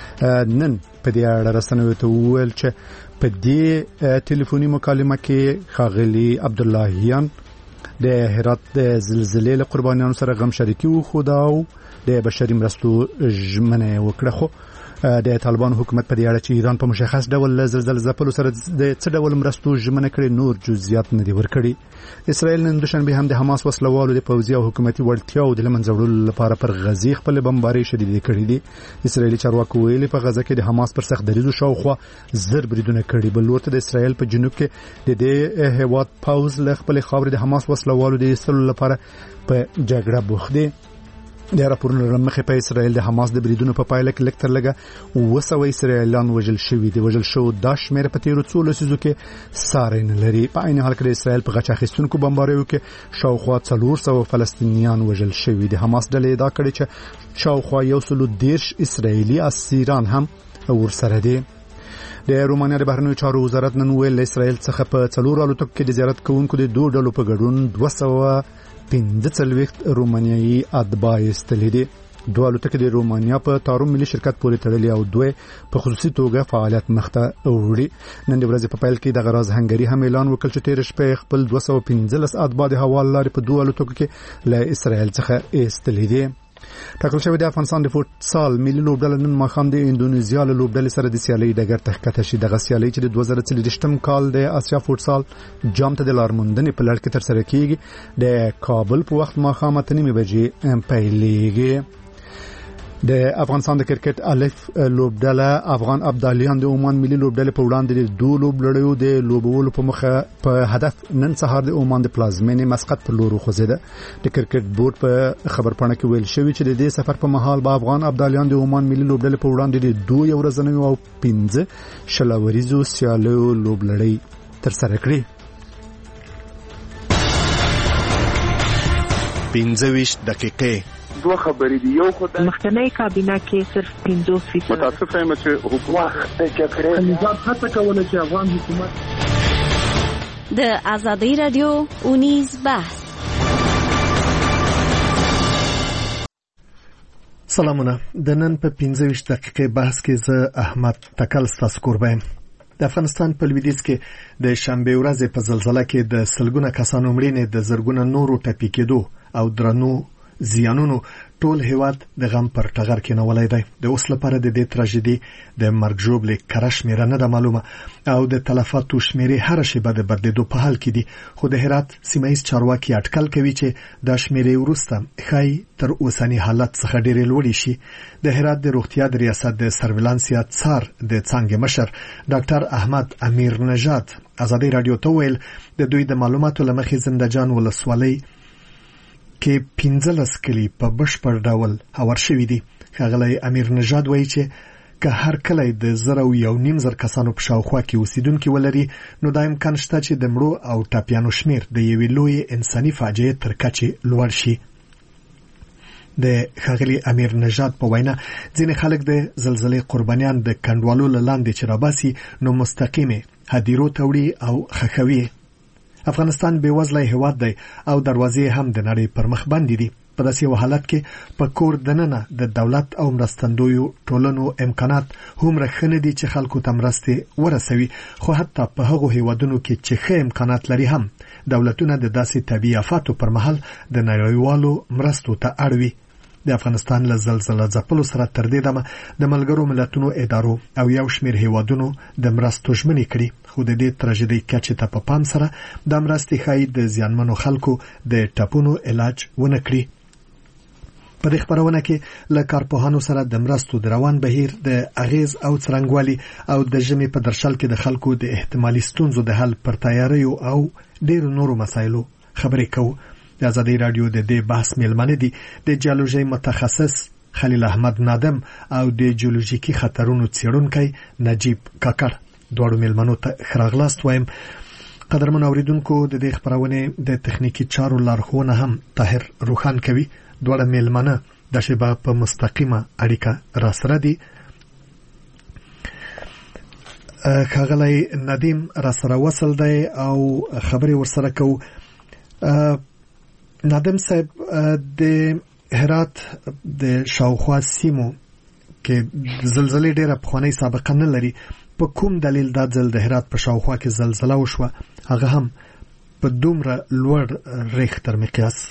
نن په دې اړه رسنیو ته وویل چې په دې ټلیفوني مکالمه کې ښاغلي عبداللهیان د هرات د زلزلې له قربانیانو سره غم شریکي وښوده او د بشري مرستو ژمنه وکړه. خو د طالبانو حکومت په دې اړه چې ایران په مشخص ډول له زلزلې ځپلو سره د څه ډول مرستو ژمنه کړې نور جزئیات نه دي ورکړي. اسرائیل نن دوشنبه هم د حماس وسلوالو د پوځي او حکومتي وړتیاو د لمنځه وړلو لپاره پر غزې خپل بمبارۍ شدیدې کړې دي. اسرائیلي چارواکو ویلي په غزه کې د حماس پر سخت دریزو شاوخوا زر بریدونه کړي. بل ورته د اسرائیل په جنوب کې د دې هیواد پوځ له خپل خاورې د حماس وسلوالو د ایستلو لپاره په جګړه بوخت دي. د راپورونو مخې په اسرائیل د حماس د بریدونو په پایله کې لکتر لګه وسو اسرائیلیان وژل شوي دي. وژل شو دا شمېر په تیرو څو لسیزو کې ساری نه لري. په عین حال کې د اسرائیل په غچ اخیستونکو بمباریو کې شاوخوا څلور سوه فلسطینیان وژل شوي دي. حماس ډلې ادعا کړې چې شاوخوا یو سلو دېرش اسرائیلي اسیران هم ورسره دي. د رومانیا د بهرنیو چارو وزارت نن ویل له اسرائیل څخه په څلور الوتکو کې د زیارت کوونکو د دوه ډلو په ګډون دوه سوه پنځه څلوېښت رومانیایي اتباع ایستلي دي. دوه الوتکې د رومانیا په تاروم ملي شرکت پورې تړلې او دوه په خصوصي توګه فعالیت مخته وړي. نن د ورځې په پیل کې د غراز هنګري هم اعلان وکړ چې تیر شپه خپل دوه سوه پنځلس اتباع د هوا لارې په دوه الوتکو کې له اسرائیل څخه ایستلي دي. ټاکل شوی د افغانستان د فوټسال ملي لوبډله نن ماښام د اندونیزیا له لوبډلې سره د سیالۍ ډګر ته ښکته شي. دغه سیالۍ چې د دوه زره څلوېښتم کال د اسیا فوټسال جام ته د لارموندنې په لړ کې ترسره کیږي. د کابل په وخت ماښام اته نیمې بجې پیلېږي. د افغانستان د کرکټ الف لوبډله افغان ابدالیان د عمان ملي لوبډلې په وړاندې د دوه لوبلړیو د لوبولو په مخه په هدف نن سهار د عمان د پلازمینې مسقط پر لور وخوځېده. د کرکټ بورډ په خبرپاڼه کې ویل شوی چې د دې سفر په مهال به افغان ابدالیان د عمان ملي لوبډلې په وړاندې د دوه ورځنیو او پنځه شلوریزو سیالیو لوبلړۍ ترسره کړي. پنځه ویشت دقیقې دوه خبرې دي. یو خدای مخکنی کابینه کې صرف پنځوس فیصد متاسف یم چې حکومت د جګړې نظام هڅه کوله چې افغان حکومت د ازادي رادیو اونیز بحث. سلامونه. د نن په پنځه ویشت دقیقې بحث کې زه احمد تکل ستاسو کوربه یم. د افغانستان په لویدیځ کې د شنبه ورځې په زلزلہ کې د سلګونه کسانو مړینې د زرګونه نورو ټپي کېدو او درنو زیانونو ټول هیواد د غم پر ټغر کې نولای دی. د اوس لپاره د دې تراژیدي د مرګ ژوبلې کره شمیره نه ده معلومه او د تلفاتو شمیرې هر شیبه د بدلیدو په حال کې دي. خو د هرات سیمایي چارواکي اټکل کوي چې دا شمیرې وروسته ښایي تر اوسنی حالت څخه ډېرې لوړې شي. د هرات د روغتیا د ریاست د سرویلانسیا څار د څانګې مشر ډاکټر احمد امیر نژاد ازادي رادیو ته ویل د دوی د معلوماتو لمخې زندهجان ولسوالۍ کې پنځلس کلی په بشپړ ډول هوار شوي دي. ښاغلی امیر نژاد وایي چې که هر کلی د زر او یو نیم زر کسانو په شاوخوا کې اوسیدونکي ولري نو دا امکان شته چې د مړو او ټپیانو شمیر د یوې لویې انساني فاجعې تر کچې لوړ شي. د ښاغلي امیر نژاد په وینا ځینې خلک د زلزلې قربانیان د کنډوالو لاندې چې راباسي نو مستقیمه هدیرو توړي او خخوي. افغانستان بې وزله هیواد دی او دروازې هم د نړۍ پر مخ باندې دي. په داسې حالت کې په کور دننه د دولت او مرستندویو ټولنو امکانات هم رخنه دي چې خلکو ته مرستې ورسوي، خو حتی په هغو هیوادونو کې چې ښه امکانات لري هم دولتونه د داسې طبیعي آفاتو پر مهال د نړیوالو مرستو ته اړوي. د افغانستان له زلزلې ځپلو سره تر دې دمه د ملګرو ملتونو ادارو او یو شمېر هیوادونو د مرستو ژمنې کړي، خو د دې تراژیدي کچې ته په پام سره د مرستې ښایي د زیانمنو خلکو د ټپونو علاج ونه کړي. په دې خبرونه کې له کارپوهانو سره د مرستو د روان بهیر د اغیز او څرنګوالي او د ژمي په درشل کې د خلکو د احتمالي ستونزو د حل پر تیاریو او ډیرو نورو مسایلو خبرې کوو. د ازادي رادیو د دې بحث میلمانه دي د جیولوژي متخصص خلیل احمد نادم او د جیولوژیکي خطرونو څېړونکی نجیب کاکړ. دواړو میلمنو ته خراغلاست وایم. قدرمن اوریدونکو، د دې خبرونه د تخنیکی چارو لارښوونه هم طاهر روخان کوي. دواړه میلمانه د شبا په مستقیمه اړیکه را سره دي. ښاغلی ندیم را سره وصل دی او خبرې ورسره کوو. نادم صاحب، د هرات د شاوخوا سیمو کې زلزلې ډېره پخوانۍ سابقه نه لري. په کوم دلیل دا ځل د هرات په شاوخوا کې زلزله وشوه، هغه هم په دومره لوړ ریختر مقیاس؟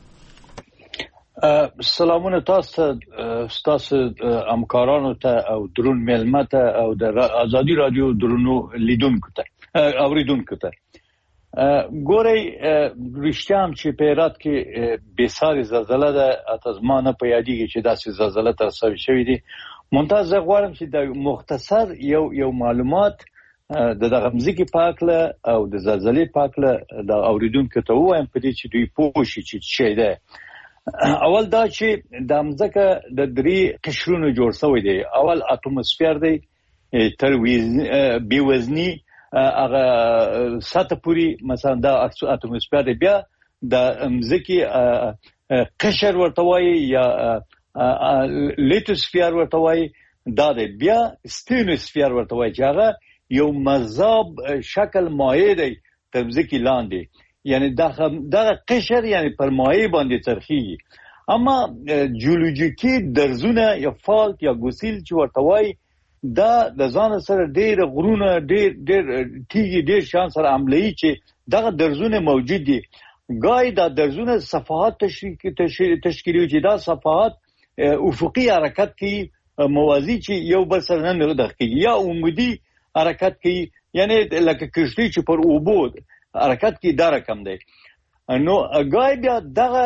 سلامونه تاسو تاسو همکارانو ته او درون میلمه ته او د ازادي رادیو درونو لیدونکو ته اوریدونکو ته. ګورئ، رښتیا هم چې په هرات کې بېساري زلزله ده. اتزمانه په یادېږي چې داسې زلزله ترسره شوې دي. منتها زه غواړم چې د مختصر یو یو معلومات د دغه مځکې په هکله او د زلزلې په هکله د اوریدونکو ته ووایم، په دې چې دوی پوه شي چې څه شی ده. اول دا چې د مځکه د درې قشرونو جوړ شوی دی. اول اتموسفیر دی تر بې وزني هغه سطح پورې، مثلا دا اتموسفیر دی. بیا د مځکې قشر ورته وایي یا لیتوسفیر ورته وایي، دا دی. بیا ستینوسفیر ورته وایي چې هغه یو مذاب شکل مایع دی تر مځکې لاندې، یعنی دا قشر یعنی پر مایع باندې څرخیږي. اما جیولوژیکي درزونه یا فالت یا ګوسیل چې ورته وایي، دا د ځان سره ډېر غرونه ډېر ډېر تیږي ډېر شان سره عملي چې دغه درزونه موجود دي. ګای دا درزونه صفحات تشکیلوي چې دا صفحات افقي حرکت کوي، موازی چې یو بل سره نه دقیږي، یا عمودي حرکت کوي، یعنی لکه کشتی چې پر اوبو حرکت کې دا رقم دی. نو ګای بیا دغه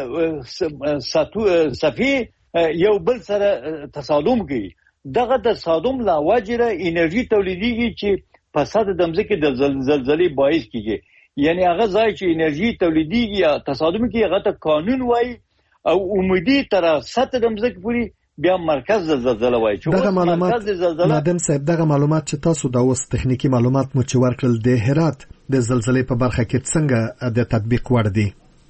صفحې یو بل سره تصادم کوي. دغه تصادم لا وجره انرژي تولیدېږي چې په سطح د مځکې د زلزلې باعث کیږي. یعنی هغه ځای چې انرژي تولیدېږي یا تصادم کوي هغه ته قانون وایي، او عمودي تر سطح د مځکې پورې بیا مرکز د زلزلې وایي. دغه معلومات نادم صاحب، دغه معلومات چې تاسو دا اوس تخنیکی معلومات مو چې ورکړل د هرات د زلزلې په برخه کې څنګه د تطبیق وړ دي؟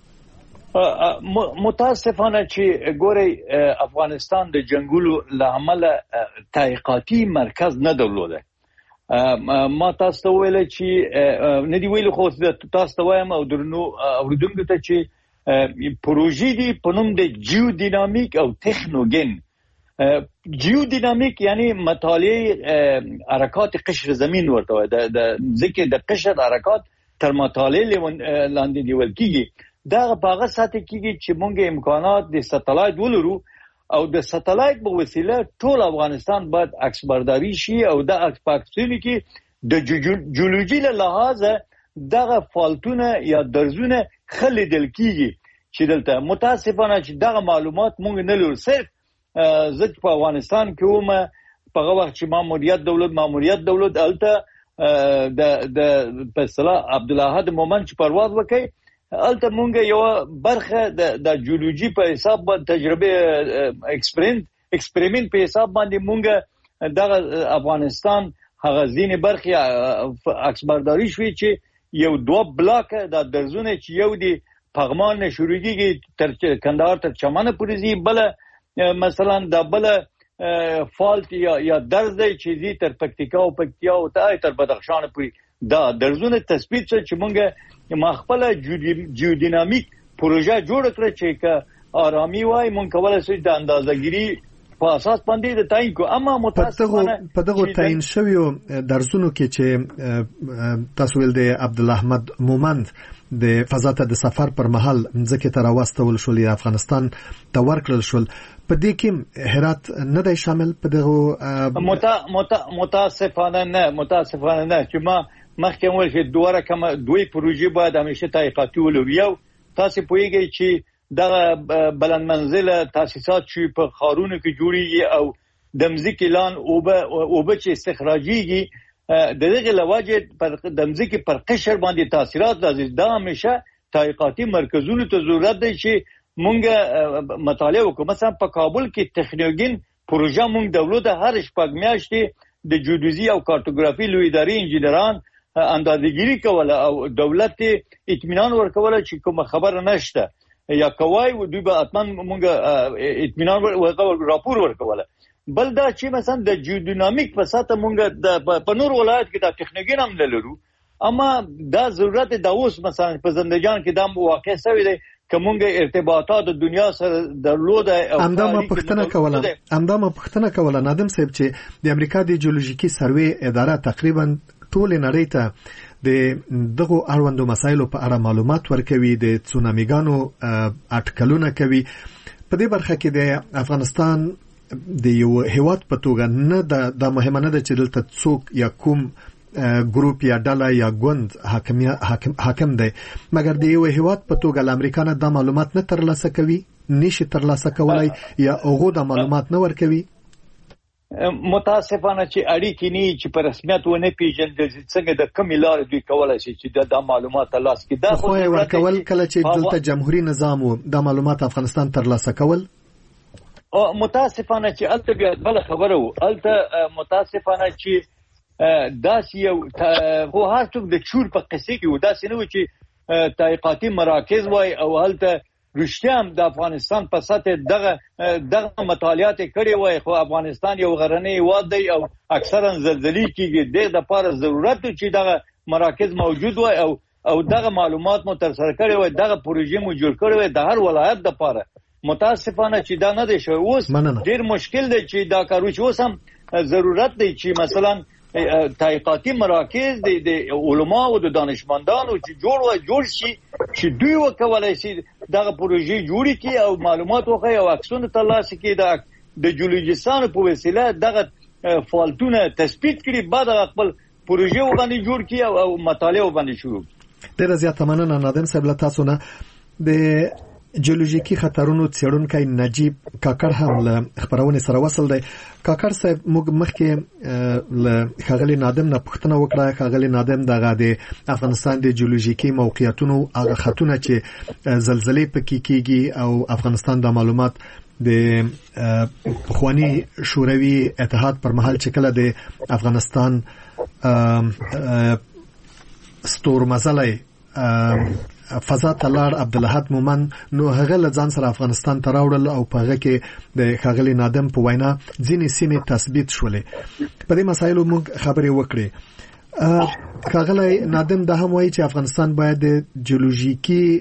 متاسفانه چې ګورئ، افغانستان د جنګولو له امله تحقیقاتي مرکز نه درلوده. ما تاسو ته ویل چې نه دی ویل، خو تاسو ته وایم او درنو اوریدونکو ته چې پروژې دي په نوم د جیودینامیک او تکنوګن. جیودینامیک یعنی مطالعه حرکات قشر زمین ورته وایي. د ځکه د قشر حرکات تر مطالعه لاندې نیول کیږي. دا په هغه سطح کېږي چې موږ امکانات د ساتلایت ولرو، او د ساتلایت په وسیله ټول افغانستان باید عکسبرداري شي، او د عکسبرداري کې د جیولوژي له لحاظه دغه فالتونه یا درزونه خلیدل کیږي. چې دلته متاسفانه چې دغه معلومات موږ نه لرو. صرف ځکه په افغانستان کې ومه په هغه وخت چې ماموریت دولت ماموریت دولت الته د د په اصطلاح عبدالاحد مومند چې پرواز وکړي، الته مونږ یو برخه د د جیولوژي په حساب باندې تجربه ایکسپریمنت ایکسپریمنت په حساب باندې مونږ دغه افغانستان هغه ځینې برخې عکسبرداري شوې چې یو دوه بلاک د درزونه چې یو دی پغمان نه شروع کیږي تر کندهار تر چمن پورې زی بل مثلا د بل فالت یا یا درز دی چې زی تر پکتیکا او پکتیا او تر بدخشان پورې دا درزونه تثبیت چې مونږه مخبله جیودینامیک پروژه جوړ کړ چې که آرامي وای مونږ کولای شو د اندازه‌ګیری په اساس باندې د تعین کو. اما متاسفانه په دغه تعین شویو درزونو کې چې تاسو ول د عبد الاحمد مومند د فضا ته د سفر پر مهال ځکه تر واستول شو ل افغانستان ته ورکړل شول په دې کې هرات نه دی شامل په دغه متا متاسفانه نه متاسفانه نه چې ما مخکې ول چې دوه کوم دوی پروژې باید همیشه تحقیقاتي ولوي. تاسو پوهیږئ چې دغه بلند منزله تاسیسات چې په خارونو کې جوړیږي او د مځکې لان اوبه اوبه چې استخراجيږي د دغه لواجه پر د مځکې پر قشر باندې تاثیرات راځي. دا همیشه تحقیقاتي مرکزونو ته ضرورت دی چې مونږ مطالعه وکړو. مثلا په کابل کې تخنیوګین پروژه مونږ دولت هر شپږ میاشتې د جیودیزي او کارتوګرافي لوی ادارې انجینران اندازه‌ګیری کوله او دولت اطمینان ورکوله چې کوم خبر نشته یا کوي و دوی به اتمن مونږ اطمینان ورکول راپور ورکوله. بل دا چې مثلا د جیودینامیک په ساته مونږ په نور ولایت کې د تخنیکي هم لرو اما دا ضرورت د اوس مثلا په زندجان کې د واقع شوی دی کومه ارتباطات د دنیا سره درلود. همدا پښتنه کوله همدا پښتنه کوله نادم صاحب چې د امریکا د جیولوژیکي سروې اداره تقریبا ټول نړۍ ته د دغه اړوندو مسایلو په اړه معلومات ورکوي د تسونامیګانو اټکلونه کوي. په دې برخه کې د افغانستان د یو هیواد په توګه نه د مهمه نه ده چې دلته څوک یا کوم ګروپ یا ډله یا ګوند حاکم حاکم دی مګر د یو هیواد په توګه د امریکا نه د معلومات نه ترلاسه کوي نشي ترلاسه کولای یا هغه د معلومات نه ورکوي. متاسفانه چې اړیکې نه چې په رسمیت ونه پیژندل څنګه د کوم لارې دوی کولای شي چې د معلومات ترلاسه کړي. دا خو ورکول کله چې دلته جمهوریت نظام و د معلومات افغانستان ترلاسه کول او متاسفانه چې الته بیا بل خبره وو الته متاسفانه چې داسې یو خو هر څوک د چور په قصې کې و داسې نه و چې تحقیقاتي مراکز وای او الته رښتیا د افغانستان په سطح دغه دغه مطالعات کړي وای خو افغانستان یو غرنی هیواد دی او اکثرا زلزلې کېږي د لپاره ضرورت چې دغه مراکز موجود وای او او دغه معلومات مو تر سره کړي وای دغه پروژې مو جوړ کړي وای د هر ولایت لپاره. متاسفانه چې دا نه دی شوی. اوس ډیر مشکل دی چې دا کارو چې اوس هم ضرورت دی چې مثلا تحقیقاتي مراکز د علما او د دانشمندانو چې جوړ و جوړ شي چې دوی وکولای شي دغه پروژې جوړې کړي او معلومات وخی او عکسونه ترلاسه کړي د د جیولوژیستانو په وسیله دغه فالتونه تثبیت کړي بعد خپل پروژې وباندې جوړ کړي او مطالعه وباندې شروع. ډیر زیات مننه نادم صاحب تاسو نه. د جیولوژیکي خطرونو څېړونکی نجیب کاکړ هم له خبرونه سره وصل دی. کاکړ صاحب موږ مخکې له خغلی نادم نه پوښتنه وکړه. خغلی نادم دغه د افغانستان د جیولوژیکي موقعیتونو هغه خطونه چې زلزلې پکې کیږي او افغانستان د معلومات د خوانی شوروي اتحاد پر مهال چې کله د افغانستان ستورمزلی فضا تلار عبدالحد مومن نو هغه لځان سره افغانستان ته راوړل او په هغه کې د خغلی نادم په وینا ځینې سیمې تثبیت شولې. په دې مسایلو موږ خبرې وکړې. خغلی نادم دا هم وایي چې افغانستان باید د جیولوژیکي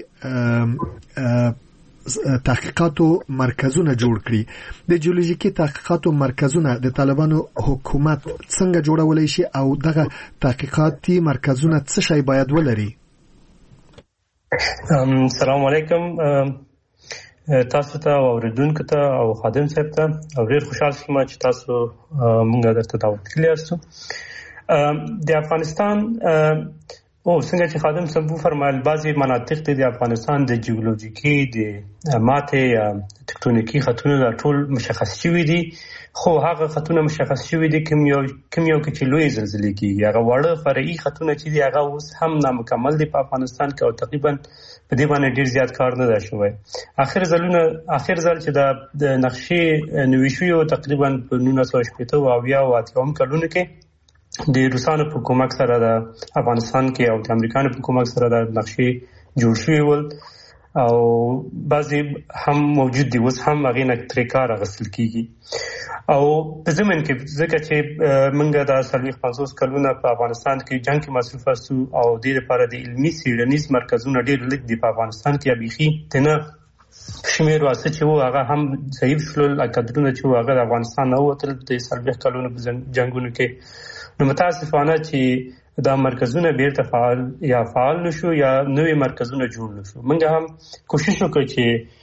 تحقیقاتو مرکزونه جوړ کړي. د جیولوژیکي تحقیقاتو مرکزونه د طالبانو حکومت څنګه جوړولای شي او دغه تحقیقاتي مرکزونه څه شی باید ولري؟ السلام علیکم تاسو ته او اوریدونکو ته او خادم صاحب ته او ډیر خوشاله شوم چې تاسو موږ درته دعوت کړی یاستو. د افغانستان او څنګه چې خادم صاحب فرمایل بعضی مناطق د افغانستان د جیولوژیکي د ماته یا تکتونیکی خطونه ټول مشخص شوي دي خو هغه خطونه مشخص شوي دي کوم یو کوم یو کې لوی زلزلې کیږي هغه وړه فرعي خطونه چې دی هغه اوس هم نامکمل دي په افغانستان کې او تقریبا په دې باندې ډیر زیات کار نه دی شوی. اخر ځلونه اخر ځل چې د نقشې نوښوي او تقریبا په نولس سوه شپږ او یا او اتم کلونو کې د روسانو په کومک سره د افغانستان کې او د امریکایانو په کومک سره د نقشې جوړ شوی ول او بعضی هم موجود دي اوس هم هغه نه ترې کار اخیستل کیږي. او په زمين کې ځکه چې موږ د څلوېښت پنځوس کلونو په افغانستان کې جنگ کې مصروف شو او د لپاره د علمي سیړنیز مرکزونه ډېر لږ دي په افغانستان کې ابيخي تنه شمیر واسه چې وو هغه هم ضعیف شول اکدرونه چې هغه د افغانستان نه وتل د څلوېښت کلونو په جنگونو کې. نو متاسفانه چې دا مرکزونه بیرته فعال یا فعال نشو یا نوې مرکزونه جوړ نشو. موږ هم کوشش وکړو چې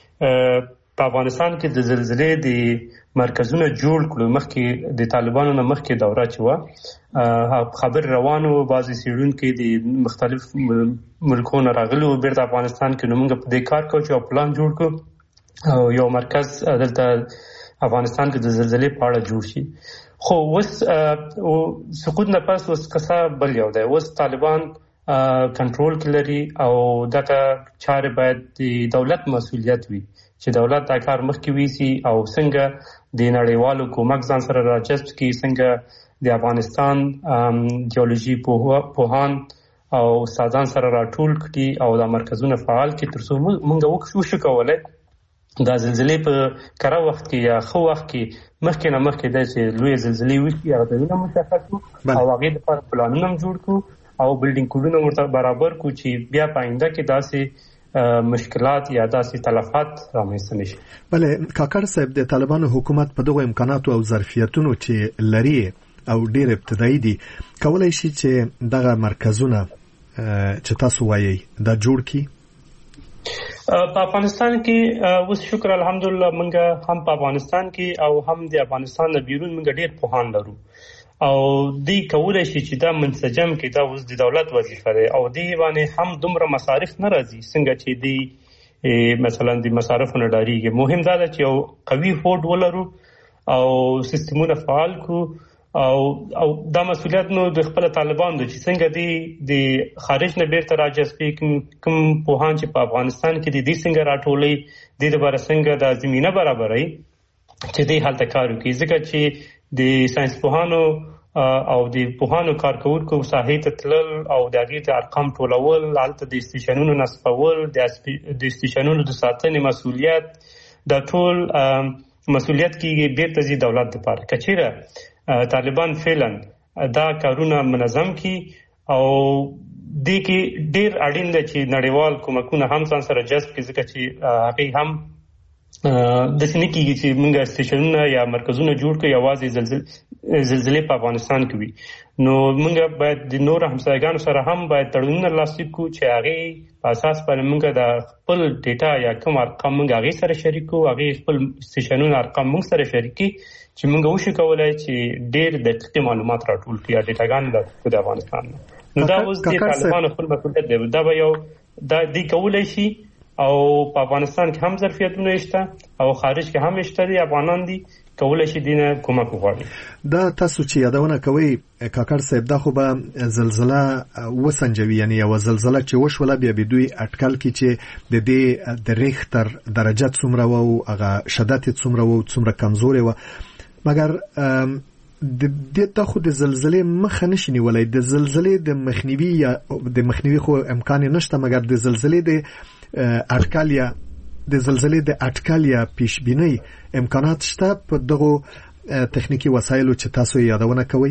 په افغانستان کې د زلزلې د مرکزونه جوړ کړو. مخکې د طالبانو نه مخکې دوره چې و خبر روانو بعضی سیډونکو د مختلف ملکونو راغلو بیرته افغانستان کې. نو موږ په دې کار کوو چې پلان جوړ کړو او یو مرکز دلته افغانستان کې د زلزلې په اړه جوړ شي. خو اوس سقوط نه پس اوس کسا بل یو دی. اوس طالبان کنټرول کې لري او دغه چارې باید د دولت مسؤلیت وي چې دولت دا کار مخکې ویسي او څنګه د نړیوالو کومک ځان سره راجذب کړي، څنګه د افغانستان جیولوژي پوهان او استادان سره راټول کړي او دا مرکزونه فعال کړي ترڅو موږ وکړو کولای دا زلزلې په کره وخت کې یا خو وخت کې مخکې نه مخکې د لوی زلزلې وشي هغه د مشخص او هغه د پلانونه جوړ کړو او بلډینګ کوډونه ورته برابر کو چې بیا پاینده کې داسې مشکلات یا داسې تلفات رامنځته نشي. بله کاکړ صاحب د طالبانو حکومت په دغه امکاناتو او ظرفیتونو چې لري او ډېر ابتدایي دي کولای شي چې دغه مرکزونه چې تاسو وایي دا جوړ کړي. په افغانستان کې اوس شکر الحمدلله موږ هم په افغانستان کې او هم د افغانستان نه بیرون موږ ډېر پوهان لرو او دی کولای شي چې دا منسجم کې دا اوس د دولت وظیفه ده او دی باندې هم دومره مصارف نه راځي څنګه چې دی مثلا د مصارفو نه ډاریږي. مهم دا ده چې یو قوي هوډ ولرو او سیستمونه فعال کو او او دا مسؤلیت نو د خپل طالبان دي چې څنګه دی د خارج نه بیرته راجذبي کوم پوهان چې په افغانستان کې دي د څنګه راټولي د لپاره څنګه د زمينه برابرۍ چې دی حالت کار کوي ځکه چې د ساينس پوهانو او د پوهانو کارکونکو ساحې ته تلل او د هغې د ارقام ټولول هلته د استیشنونو نصبول د استیشنونو د ساتنې مسؤلیت دا ټول مسؤلیت کېږي بیرته ځي دولت دپاره. که چیرې طالبان فعلا دا کارونه منظم کی او دې کې ډېر اړین دی چې نړیوال کومکونه هم ځان سره جذب کړي ځکه چې هغه هم د سنې کېږي چې موږ استیشنونه یا مرکزونه جوړ کړو یوازې زلزلې زلزلې په افغانستان کې وي. نو موږ باید د نور همسایګانو سره هم باید تړونونه لاسلیک کړو چې هغه په اساس باندې موږ د خپل ډیټا یا کوم ارقام موږ هغه سره شریک کړو هغه خپل استیشنونه ارقام موږ سره شریک کړي چې موږ وشو کولای چې ډېر دقیق معلومات راټول کړو د ډیټاګان د افغانستان. نو دا اوس د طالبانو خپل مسؤلیت دی. دا به یو دا دی کولای شي او په افغانستان کې هم ظرفیتونه شته او خارج کې هم شته دي افغانان دي کولای شي دینه کومک وغواړي. دا تاسو چې یادونه کوي کاکړ صاحب دا خو به زلزلہ وسنجوي یعنی یو زلزلہ چې وشوله بیا به دوی اټکل کې چې د دې د ریختر درجه څومره وو هغه شدت څومره وو څومره کمزوري وو مګر د دې ته خو د زلزلې مخه نشي نیولای. د زلزلې د مخنیوي یا د مخنیوي خو امکان نشته مګر د زلزلې د اټکل یا د زلزلې د اټکل یا پیشبینی امکانات شته په دغه تخنیکی وسایلو چې تاسو یادونه کوي.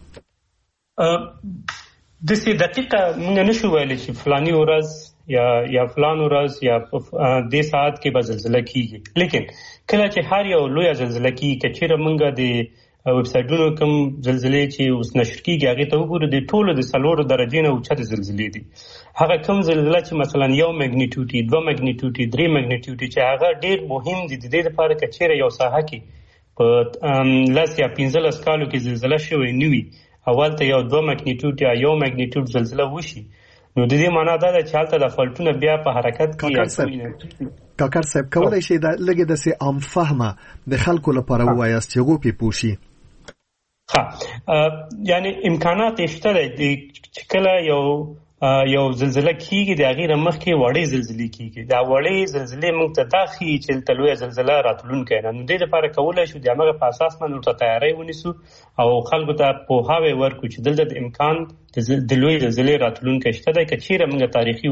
د سې دقیقه موږ نشو ویلی چې فلانی ورځ یا یا فلان ورځ یا د ساعت کې به زلزلہ کیږي لیکن کله چې هر یو لوی زلزلہ کیږي کچېره موږ د ویب سایټونو کوم زلزلې چې اوس نشر کیږي هغه ته وګورو د ټولو د څلورو درجې نه اوچته زلزلې دي. هغه کوم زلزلہ چې مثلا یو میګنیټیوډ دوه میګنیټیوډ درې میګنیټیوډ چې هغه ډېر مهم دي د دې لپاره کچېره یو ساحه کې په لاس یا پنځلس کالو کې زلزلہ شوی نوي اول ته یو دوه میګنیټیوډ یا یو میګنیټیوډ زلزلہ وشي نو د دې معنی دا ده چې حالت د فالټونه بیا په حرکت کې کاکړ صاحب کولای شي دا لګي د سي عام فهمه د خلکو لپاره وایاست چې غو پی پوشي. ها یعنی امکانات شته دي چې کله یو یو زلزلہ کیږي د هغه مخکې وړې زلزلې کیږي دا وړې زلزلې موږ ته داخلي چې تلوي زلزلہ راتلونکې نه نو د دې لپاره کولای شو د هغه په اساس باندې ورته تیاری ونیسو او خلکو ته په هاوی ورکو چې دلته د امکان د لوی زلزلې راتلونکې شته د کچېره موږ تاریخي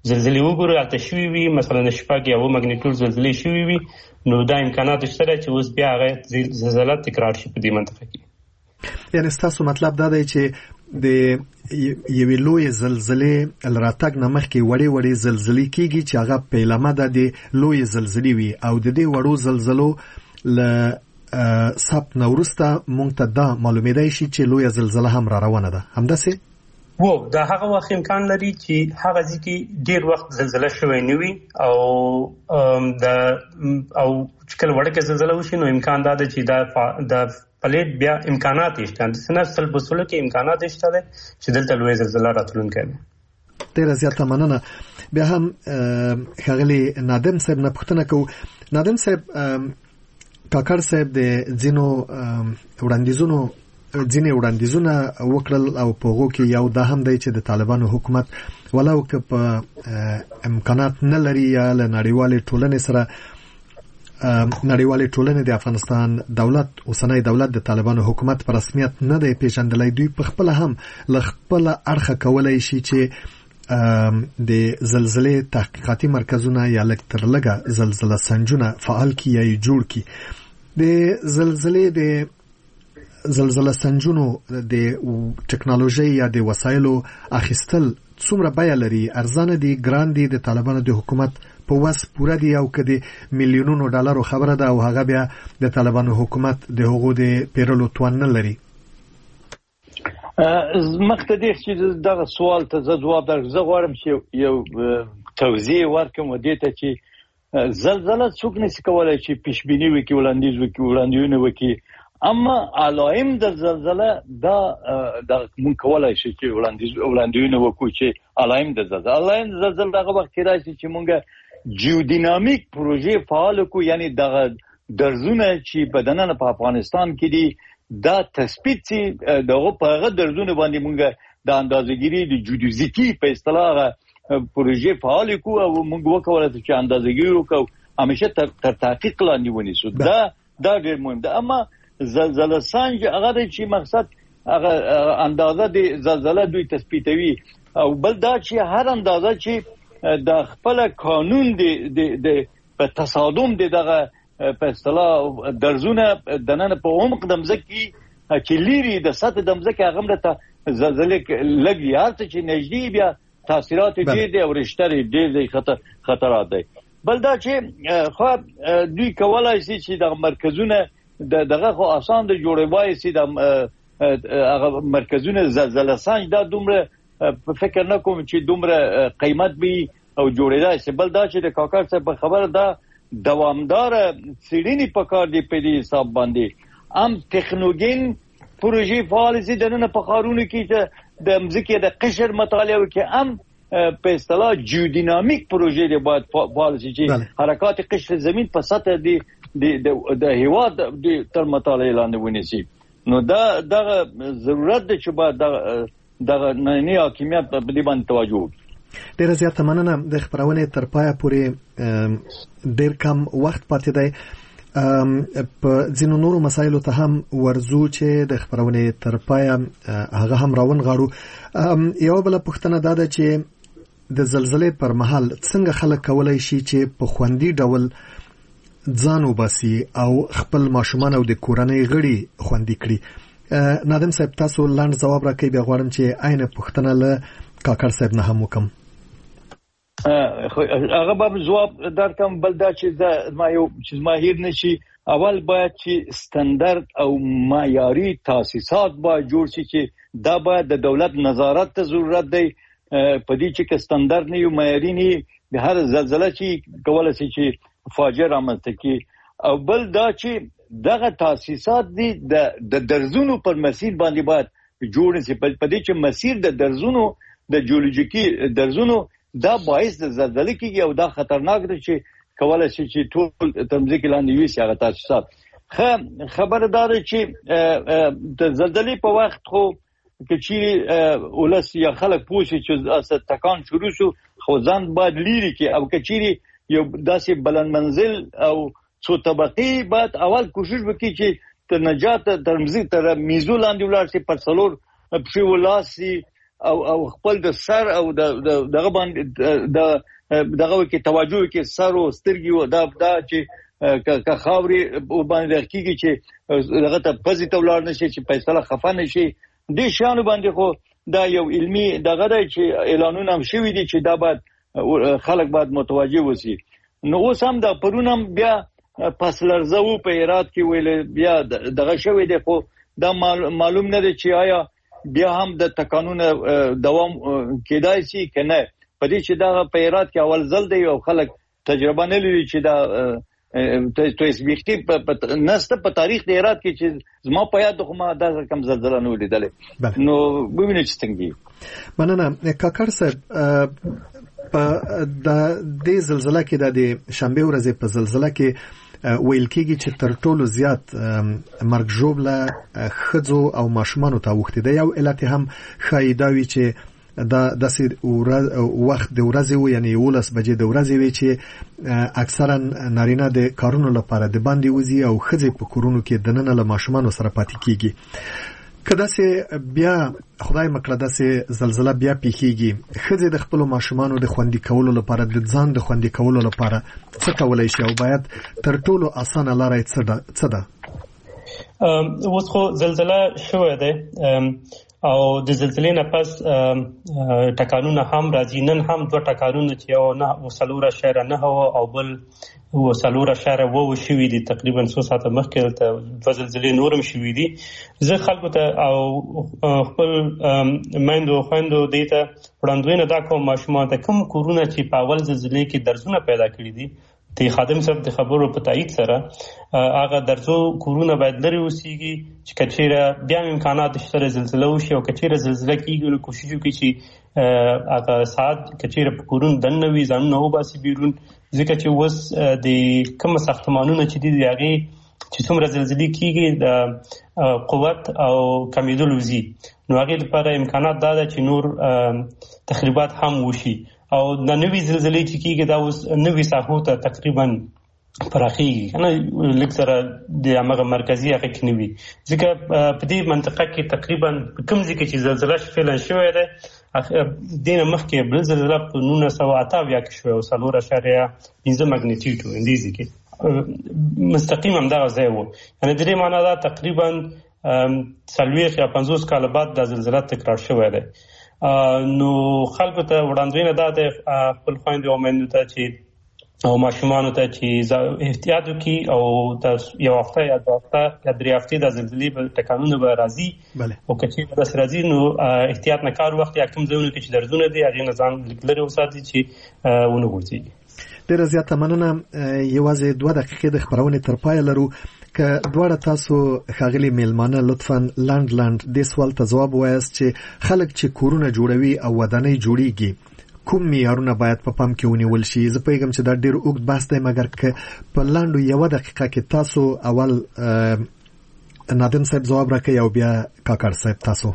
زلزلې وګورو هلته شوي وي مثلا شپږ یا اوه مګنیټیوډ زلزلې شوي وي نو دا امکانات شته چې اوس بیا هغه زلزله تکرار شي په دې منطقه کې. یعنی ستاسو مطلب دا دی چې د یوې لوی زلزلې راتګ نه مخکې وړې وړې زلزلې کیږي چې هغه پیلامه ده د لوی زلزلې وي او د دې وړو زلزلو له سب نورسته مونږ ته دا معلومېدای شي چې لوی زلزله هم را روانه ده. همداسې وو دا هغه وخت امکان لري چې هغه ځکه ډیر وخت زلزله شوی نه وي او دا او کله وړکه زلزله وشي نو امکان دا ده چې دا د پلیټ بیا امکانات شته د سنسل بسوله کې امکانات شته چې دلته لوی زلزله راتلونکې ده. ډیره زیاته مننه. بیا هم ښاغلي نادم صاحب نه پوښتنه کوو. نادم صاحب کاکړ صاحب د ځینو وړاندیزونو ځینې وړاندیزونه وکړل او په هغو کې یو دا هم دی چې د طالبانو حکومت ولو که په امکانات نه لري یا له نړیوالې ټولنې سره نړیوالې ټولنې د افغانستان دولت اوسنی دولت د طالبانو حکومت په رسمیت نه دی پیژندلی، دوی په خپله هم له خپله اړخه کولی شي چې د زلزلې تحقیقاتي مرکزونه یا لږ تر لږه زلزله سنجونه فعال کړي یا یې جوړ کړي. د زلزلې د زلزله سنجونو د ټکنالوژي یا د وسایلو اخیستل څومره بیه لري؟ ارزانه دي، ګران دي؟ د طالبانو د حکومت په وس پوره دي او که د میلیونونو ډالرو خبره ده او هغه بیا د طالبانو حکومت د هغو د پیرلو توان نه لري؟ مخته دې چې دغه سوال ته زه جواب درکړم، زه غواړم چې یو توضیح ورکړم و دې ته چې زلزله څوک نشي کولی چې پیشبیني وکړي، وړاندیز وکړي، وړاندیزونه وکړي، اما علائم د زلزله دا د مونږ کولای شي چې وړاندیزونه وکړو چې علائم د زلزله علائم د زلزله دغه وخت کې راشي چې مونږ جیودینامیک پروژې فعال کړو، یعنی دغه درزونه چې بدننه په افغانستان کې دي دا تثبیت چې دغه په هغه درزونه باندې مونږ د اندازهګیری د جیودیزیتی په اصطلاح پروژې فعال کړو او مونږ وکولای چې اندازهګیری وکړو همیشه تر تحقیق لاندې ونیسو. دا دا ډېر مهم ده. اما زلزله سنج هغه چې مقصد هغه اندازه د زلزله دوی تثبیتوي او بل دا چې هر اندازه چې د خپل قانون د د په تصادم د دغه په اصطلاح درزونه دننه په عمق د مځکې چې لیري د سطح د مځکې هغه مرته زلزلې لګي هرڅه چې نږدې بیا تاثیرات ډېر دي او رشته ډېر دي خطر خطرات دي. بل دا چې خو دوی کولای شي چې د مرکزونه دغه خو آسان د جوړوي سي د هغه مرکزونه زلزله سنج دا دومره فکر نه کوم چې دومره قیمت به او جوړیدای شي. بل دا چې د کاکړ څخه خبره ده دوامدار سړینی پکار دی په دې حساب باندې ام ټکنولوژي پروژې فعال سي دنه په خارونو کې چې د مځکې د قشر مطالعه وکړي ام په اصطلاح جیودینامیک پروژې دی باید فعال سي چې حرکات قشر زمين په سطح دی د د هوا د تر مطالعه لاندې ونیسي. نو دا دغه ضرورت دی چې باید دغه نه حاکمیت په دې باندې توجه وکړي. ډیره زیاته مننه. د خبرونې تر پایه پورې ډیر کم وخت پاتې دی. په ځینو نورو مسایلو ته هم ورزو چې د خبرونې تر پایه هغه هم راون غاړو. یو بل پوښتنه دا ده چې د زلزلې پر مهال څنګه خلک کولای شي چې په خوندي ډول ځان وباسي او خپل ماشومان او د کورنۍ غړي خوندي کړي؟ نادم صاحب تاسو لاند جواب راکړئ، بیا غواړم چې عین پوښتنه له کاکړ صاحب نه هم وکم. هغه به جواب درکم. بل دا چې ما یو چې ما هیر نشي اول باید چې ستاندرد او معیاري تاسیسات باید جوړ شي چې دا باید د دولت نظارت ته ضرورت دی په دې چې که ستاندرد نه یو معیاري نه د هر زلزله چې کولای شي چې فاجعه رامنځته کړي. او بل دا چې دغه تاسیسات دي د درزونو پر مسیر باندې باید جوړ شي په دې چې مسیر د درزونو د جیولوژیکي درزونو دا باعث د زلزلې کېږي او دا خطرناک دی چې کولای شي چې ټول تمځکې لاندې ویسي هغه تاسیسات. خبره دا ده چې د زلزلې په وخت خو که چیرې ولس یا خلک پوه شي چې تکان شروع شو خو ځان باید لیرې کړي او که چیرې یو داسې بلند منزل او څو طبقې باید اول کوشش وکړي چې تر نجات تر مزید تر میزو لاندې ولاړ شي پر څلور پښې ولاړ شي او او خپل د سر او د دغه باندې د دغه کې توجه کې سر او سترګي دا دا چې که خاوري باندې کېږي چې دغه ته پزې ته ولاړ نشي چې فیصله خفه نشي دې شانو باندې خو دا یو علمي دغه دی چې اعلانونه هم شوي دي چې دا باید خلک باید متوجه وسی. نو اوس هم د پرونم بیا پس لرزو په هرات کې ویل بیا دغه شوی دی خو دا معلوم نه دی چې آیا بیا هم د تکانون دوام کېدای شي که نه. په دې چې دا په هرات کې اول ځل دی او خلک تجربه نه لري چې دا تو اسبیختی نسته په تاریخ د هرات کې چې زما په یاد خو ما دا کم زلزله نه ولیدلې. نو ووینئ چې څنګه دي. مننه کاکړ صاحب. په د دې زلزله کې د شنبه ورځې په زلزله کې ویل کېږي چې تر ټولو زیات مرګ ژوبله ښځو او ماشومانو ته اوښتې ده. یو علت هم ښایي دا وي چې دا داسې وخت د ورځې و یعنې یولس بجې د ورځې وي چې اکثرا نارینه د کارونو لپاره د باندې وځي او ښځې په کورونو کې دننه له ماشومانو سره پاتې کېږي. که داسې بیا خدای مکړه داسې زلزله بیا پیښیږي ښځې د خپلو ماشومانو د خوندي کولو لپاره د ځان د خوندي کولو لپاره څه کولی شي او باید تر ټولو اسانه لاره یې څه ده؟ اوس خو زلزله شوې ده او د زلزلې نه پس ټکانونه هم راځي. نن هم دوه ټکانونه چې یو نه څلور اعشاریه نه او بل څلور اعشاریه اووه شوي دي تقریبا څو ساعته مخکې دوه زلزلې نور هم شوي دي. زه خلکو ته او خپل میندو خویندو دې ته وړاندوینه دا کوم ماشومان ته کوم کورونه چې په اول زلزلې کې درزونه پیدا کړي دي د خادم صاحب د خبرو په تایید سره هغه درزو کورونه باید لري اوسېږي چې کچېره بیا امکانات شته زلزله وشي او کچېره زلزله کېږي نو کوشش وکړي چې هغه ساعت کچېره په کورونو دننه وي ځانونه وباسي بیرون ځکه چې اوس د کوم ساختمانونه چې دي د هغې چې څومره زلزلې کېږي د قوت او کمیدلو ځي نو هغې لپاره امکانات دا ده چې نور تخریبات هم وشي او د نوې زلزلې چې کېږي دا اوس نوې ساحو ته تقریبا پراخېږي که نه لږ سره د همغه مرکزي هغه کې نه وي ځکه په دې منطقه کې تقریبا په کوم ځای کې چې زلزله فعلا شوې ده دې نه مخکې بل زلزله په نولس سوه اته اویا کې شوې او څلور اعشاریه پنځه مګنیټیوډ و دې ځای کې مستقیم همدغه ځای و. یعنې د دې معنا دا تقریبا څلوېښت یا پنځوس کاله بعد دا زلزله تکرار شوې ده. نو خلکو ته وړاندوینه دا ده خپل خویندو او میندو ته چې او ماشومانو ته چې احتیاط وکړي او یو هفته یا دوه هفته یا درې هفتې د زلزلې به ټکانونه به راځي او که چېرې داسې راځي نو احتیاط نه کار وخت یا کوم ځایونو کې چې درزونه دي هغې نه ځان لږ لرې وساتي چې ونه غورځېږي. ډېره زیاته مننه. یوازې دوه دقیقې د خپرونې تر پایه لرو. که دواړه تاسو ښاغلي میلمانه لطفا لنډ لنډ دې سوال ته ځواب ووایاست چې خلک چې کورونه جوړوي او ودانۍ جوړیږي کوم معیارونه باید په پام کې ونیول شي؟ زه پوهېږم چې دا ډېر اوږد بحث دی مګر که په لنډو یوه دقیقه کې تاسو اول نادم صاحب ځواب راکوي او بیا کاکړ صاحب تاسو.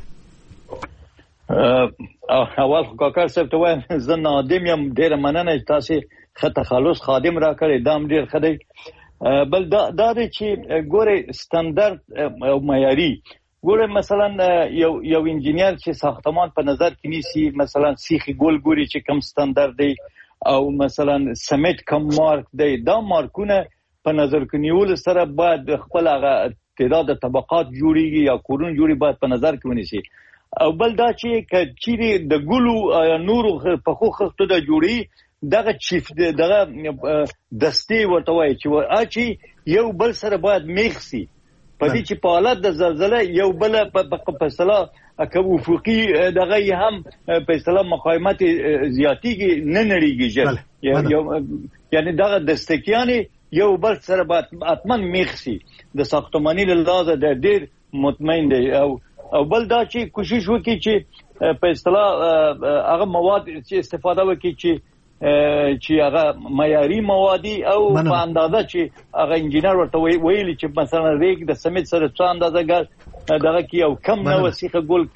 اول کاکړ صاحب ته وایم زه نادم یم ډېره مننه چې تاسې ښه تخلص خادم راکړی دا هم ډېر ښه دی. بل دا دا دی چې ګورې ستاندرد او معیاري ګوره مثلا یو یو انجینیر چې ساختمان په نظر کې نیسي مثلا سیخي ګول ګوري چې کم ستاندرد دی او مثلا سمیت کم مارک دی دا مارکونه په نظر کې نیول سره باید خپل هغه تعداد طبقات جوړیږي یا کورونه جوړي باید په نظر کې ونیسي. او بل دا چې کچېرې د ګلو نورو په خو خښتو د جوړي دغه چیف دغه دستې ورته وایي چې اچي یو بل سره باید میخ سي په دې چې په حالت د زلزله یو بل په اصطلاح که افقي دغه هم په اصطلاح مقاومت زیاتیږي نه نړیږي ژر یعنې دغه دستکیانې یو بل سره باید حتما میخ سي د ساختماني له لحاظه د ډېر مطمئن دی. او او بل دا چې کوشش وکړي چې په اصطلاح هغه مواد چې استفاده وکړي چې چې هغه معیاري موادي او په اندازه چې هغه انجینر ورته ویلي چې مثلا ریګ د سمیت سره څو اندازه ګر دغه کې یو کم نه وسیخه ګل کم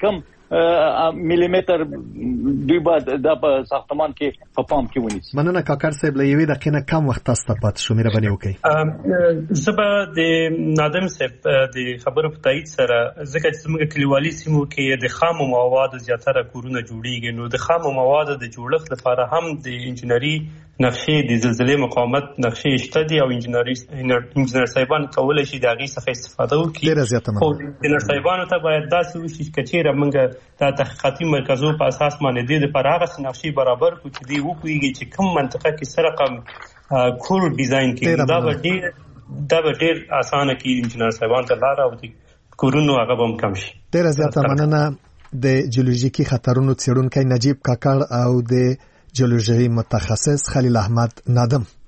ملي متر دوی بعد د ساختمان کې په پام کې ونیسي. مننه کاکر صاحب، له یوې دقیقې نه کم وخت تاسو ته پات شو، مهرباني وکړئ. زبا د نادم صاحب د خبرو په تایید سره ځکه چې موږ کلیوالي سیمو کې د خامو موادو زیاتره کورونه جوړیږي، نو د خامو موادو د جوړښت لپاره هم د انجنیری نقشې د زلزلې مقاومت نقشې شته دي او انجنیری انجنیر صاحبان کولای شي د هغې څخه استفاده وکړي. خو انجنیر صاحبانو ته باید داسې وشي چې چیرې موږ د تحقیقاتي مرکزو په اساس باندې د لپاره هغه نقشې برابر کړو چې دوی وپوهیږي چې کوم منطقه کې سره رقم کور ډیزاین کړي. دا به ډېر دا به ډېر اسانه کړي انجنیر صاحبان ته لاره او د کورونو هغه به هم کم شي. ډېره زیاته مننه د جیولوژیکي خطرونو څېړونکی نجیب کاکړ او د جیولوژي متخصص خلیل احمد نادم.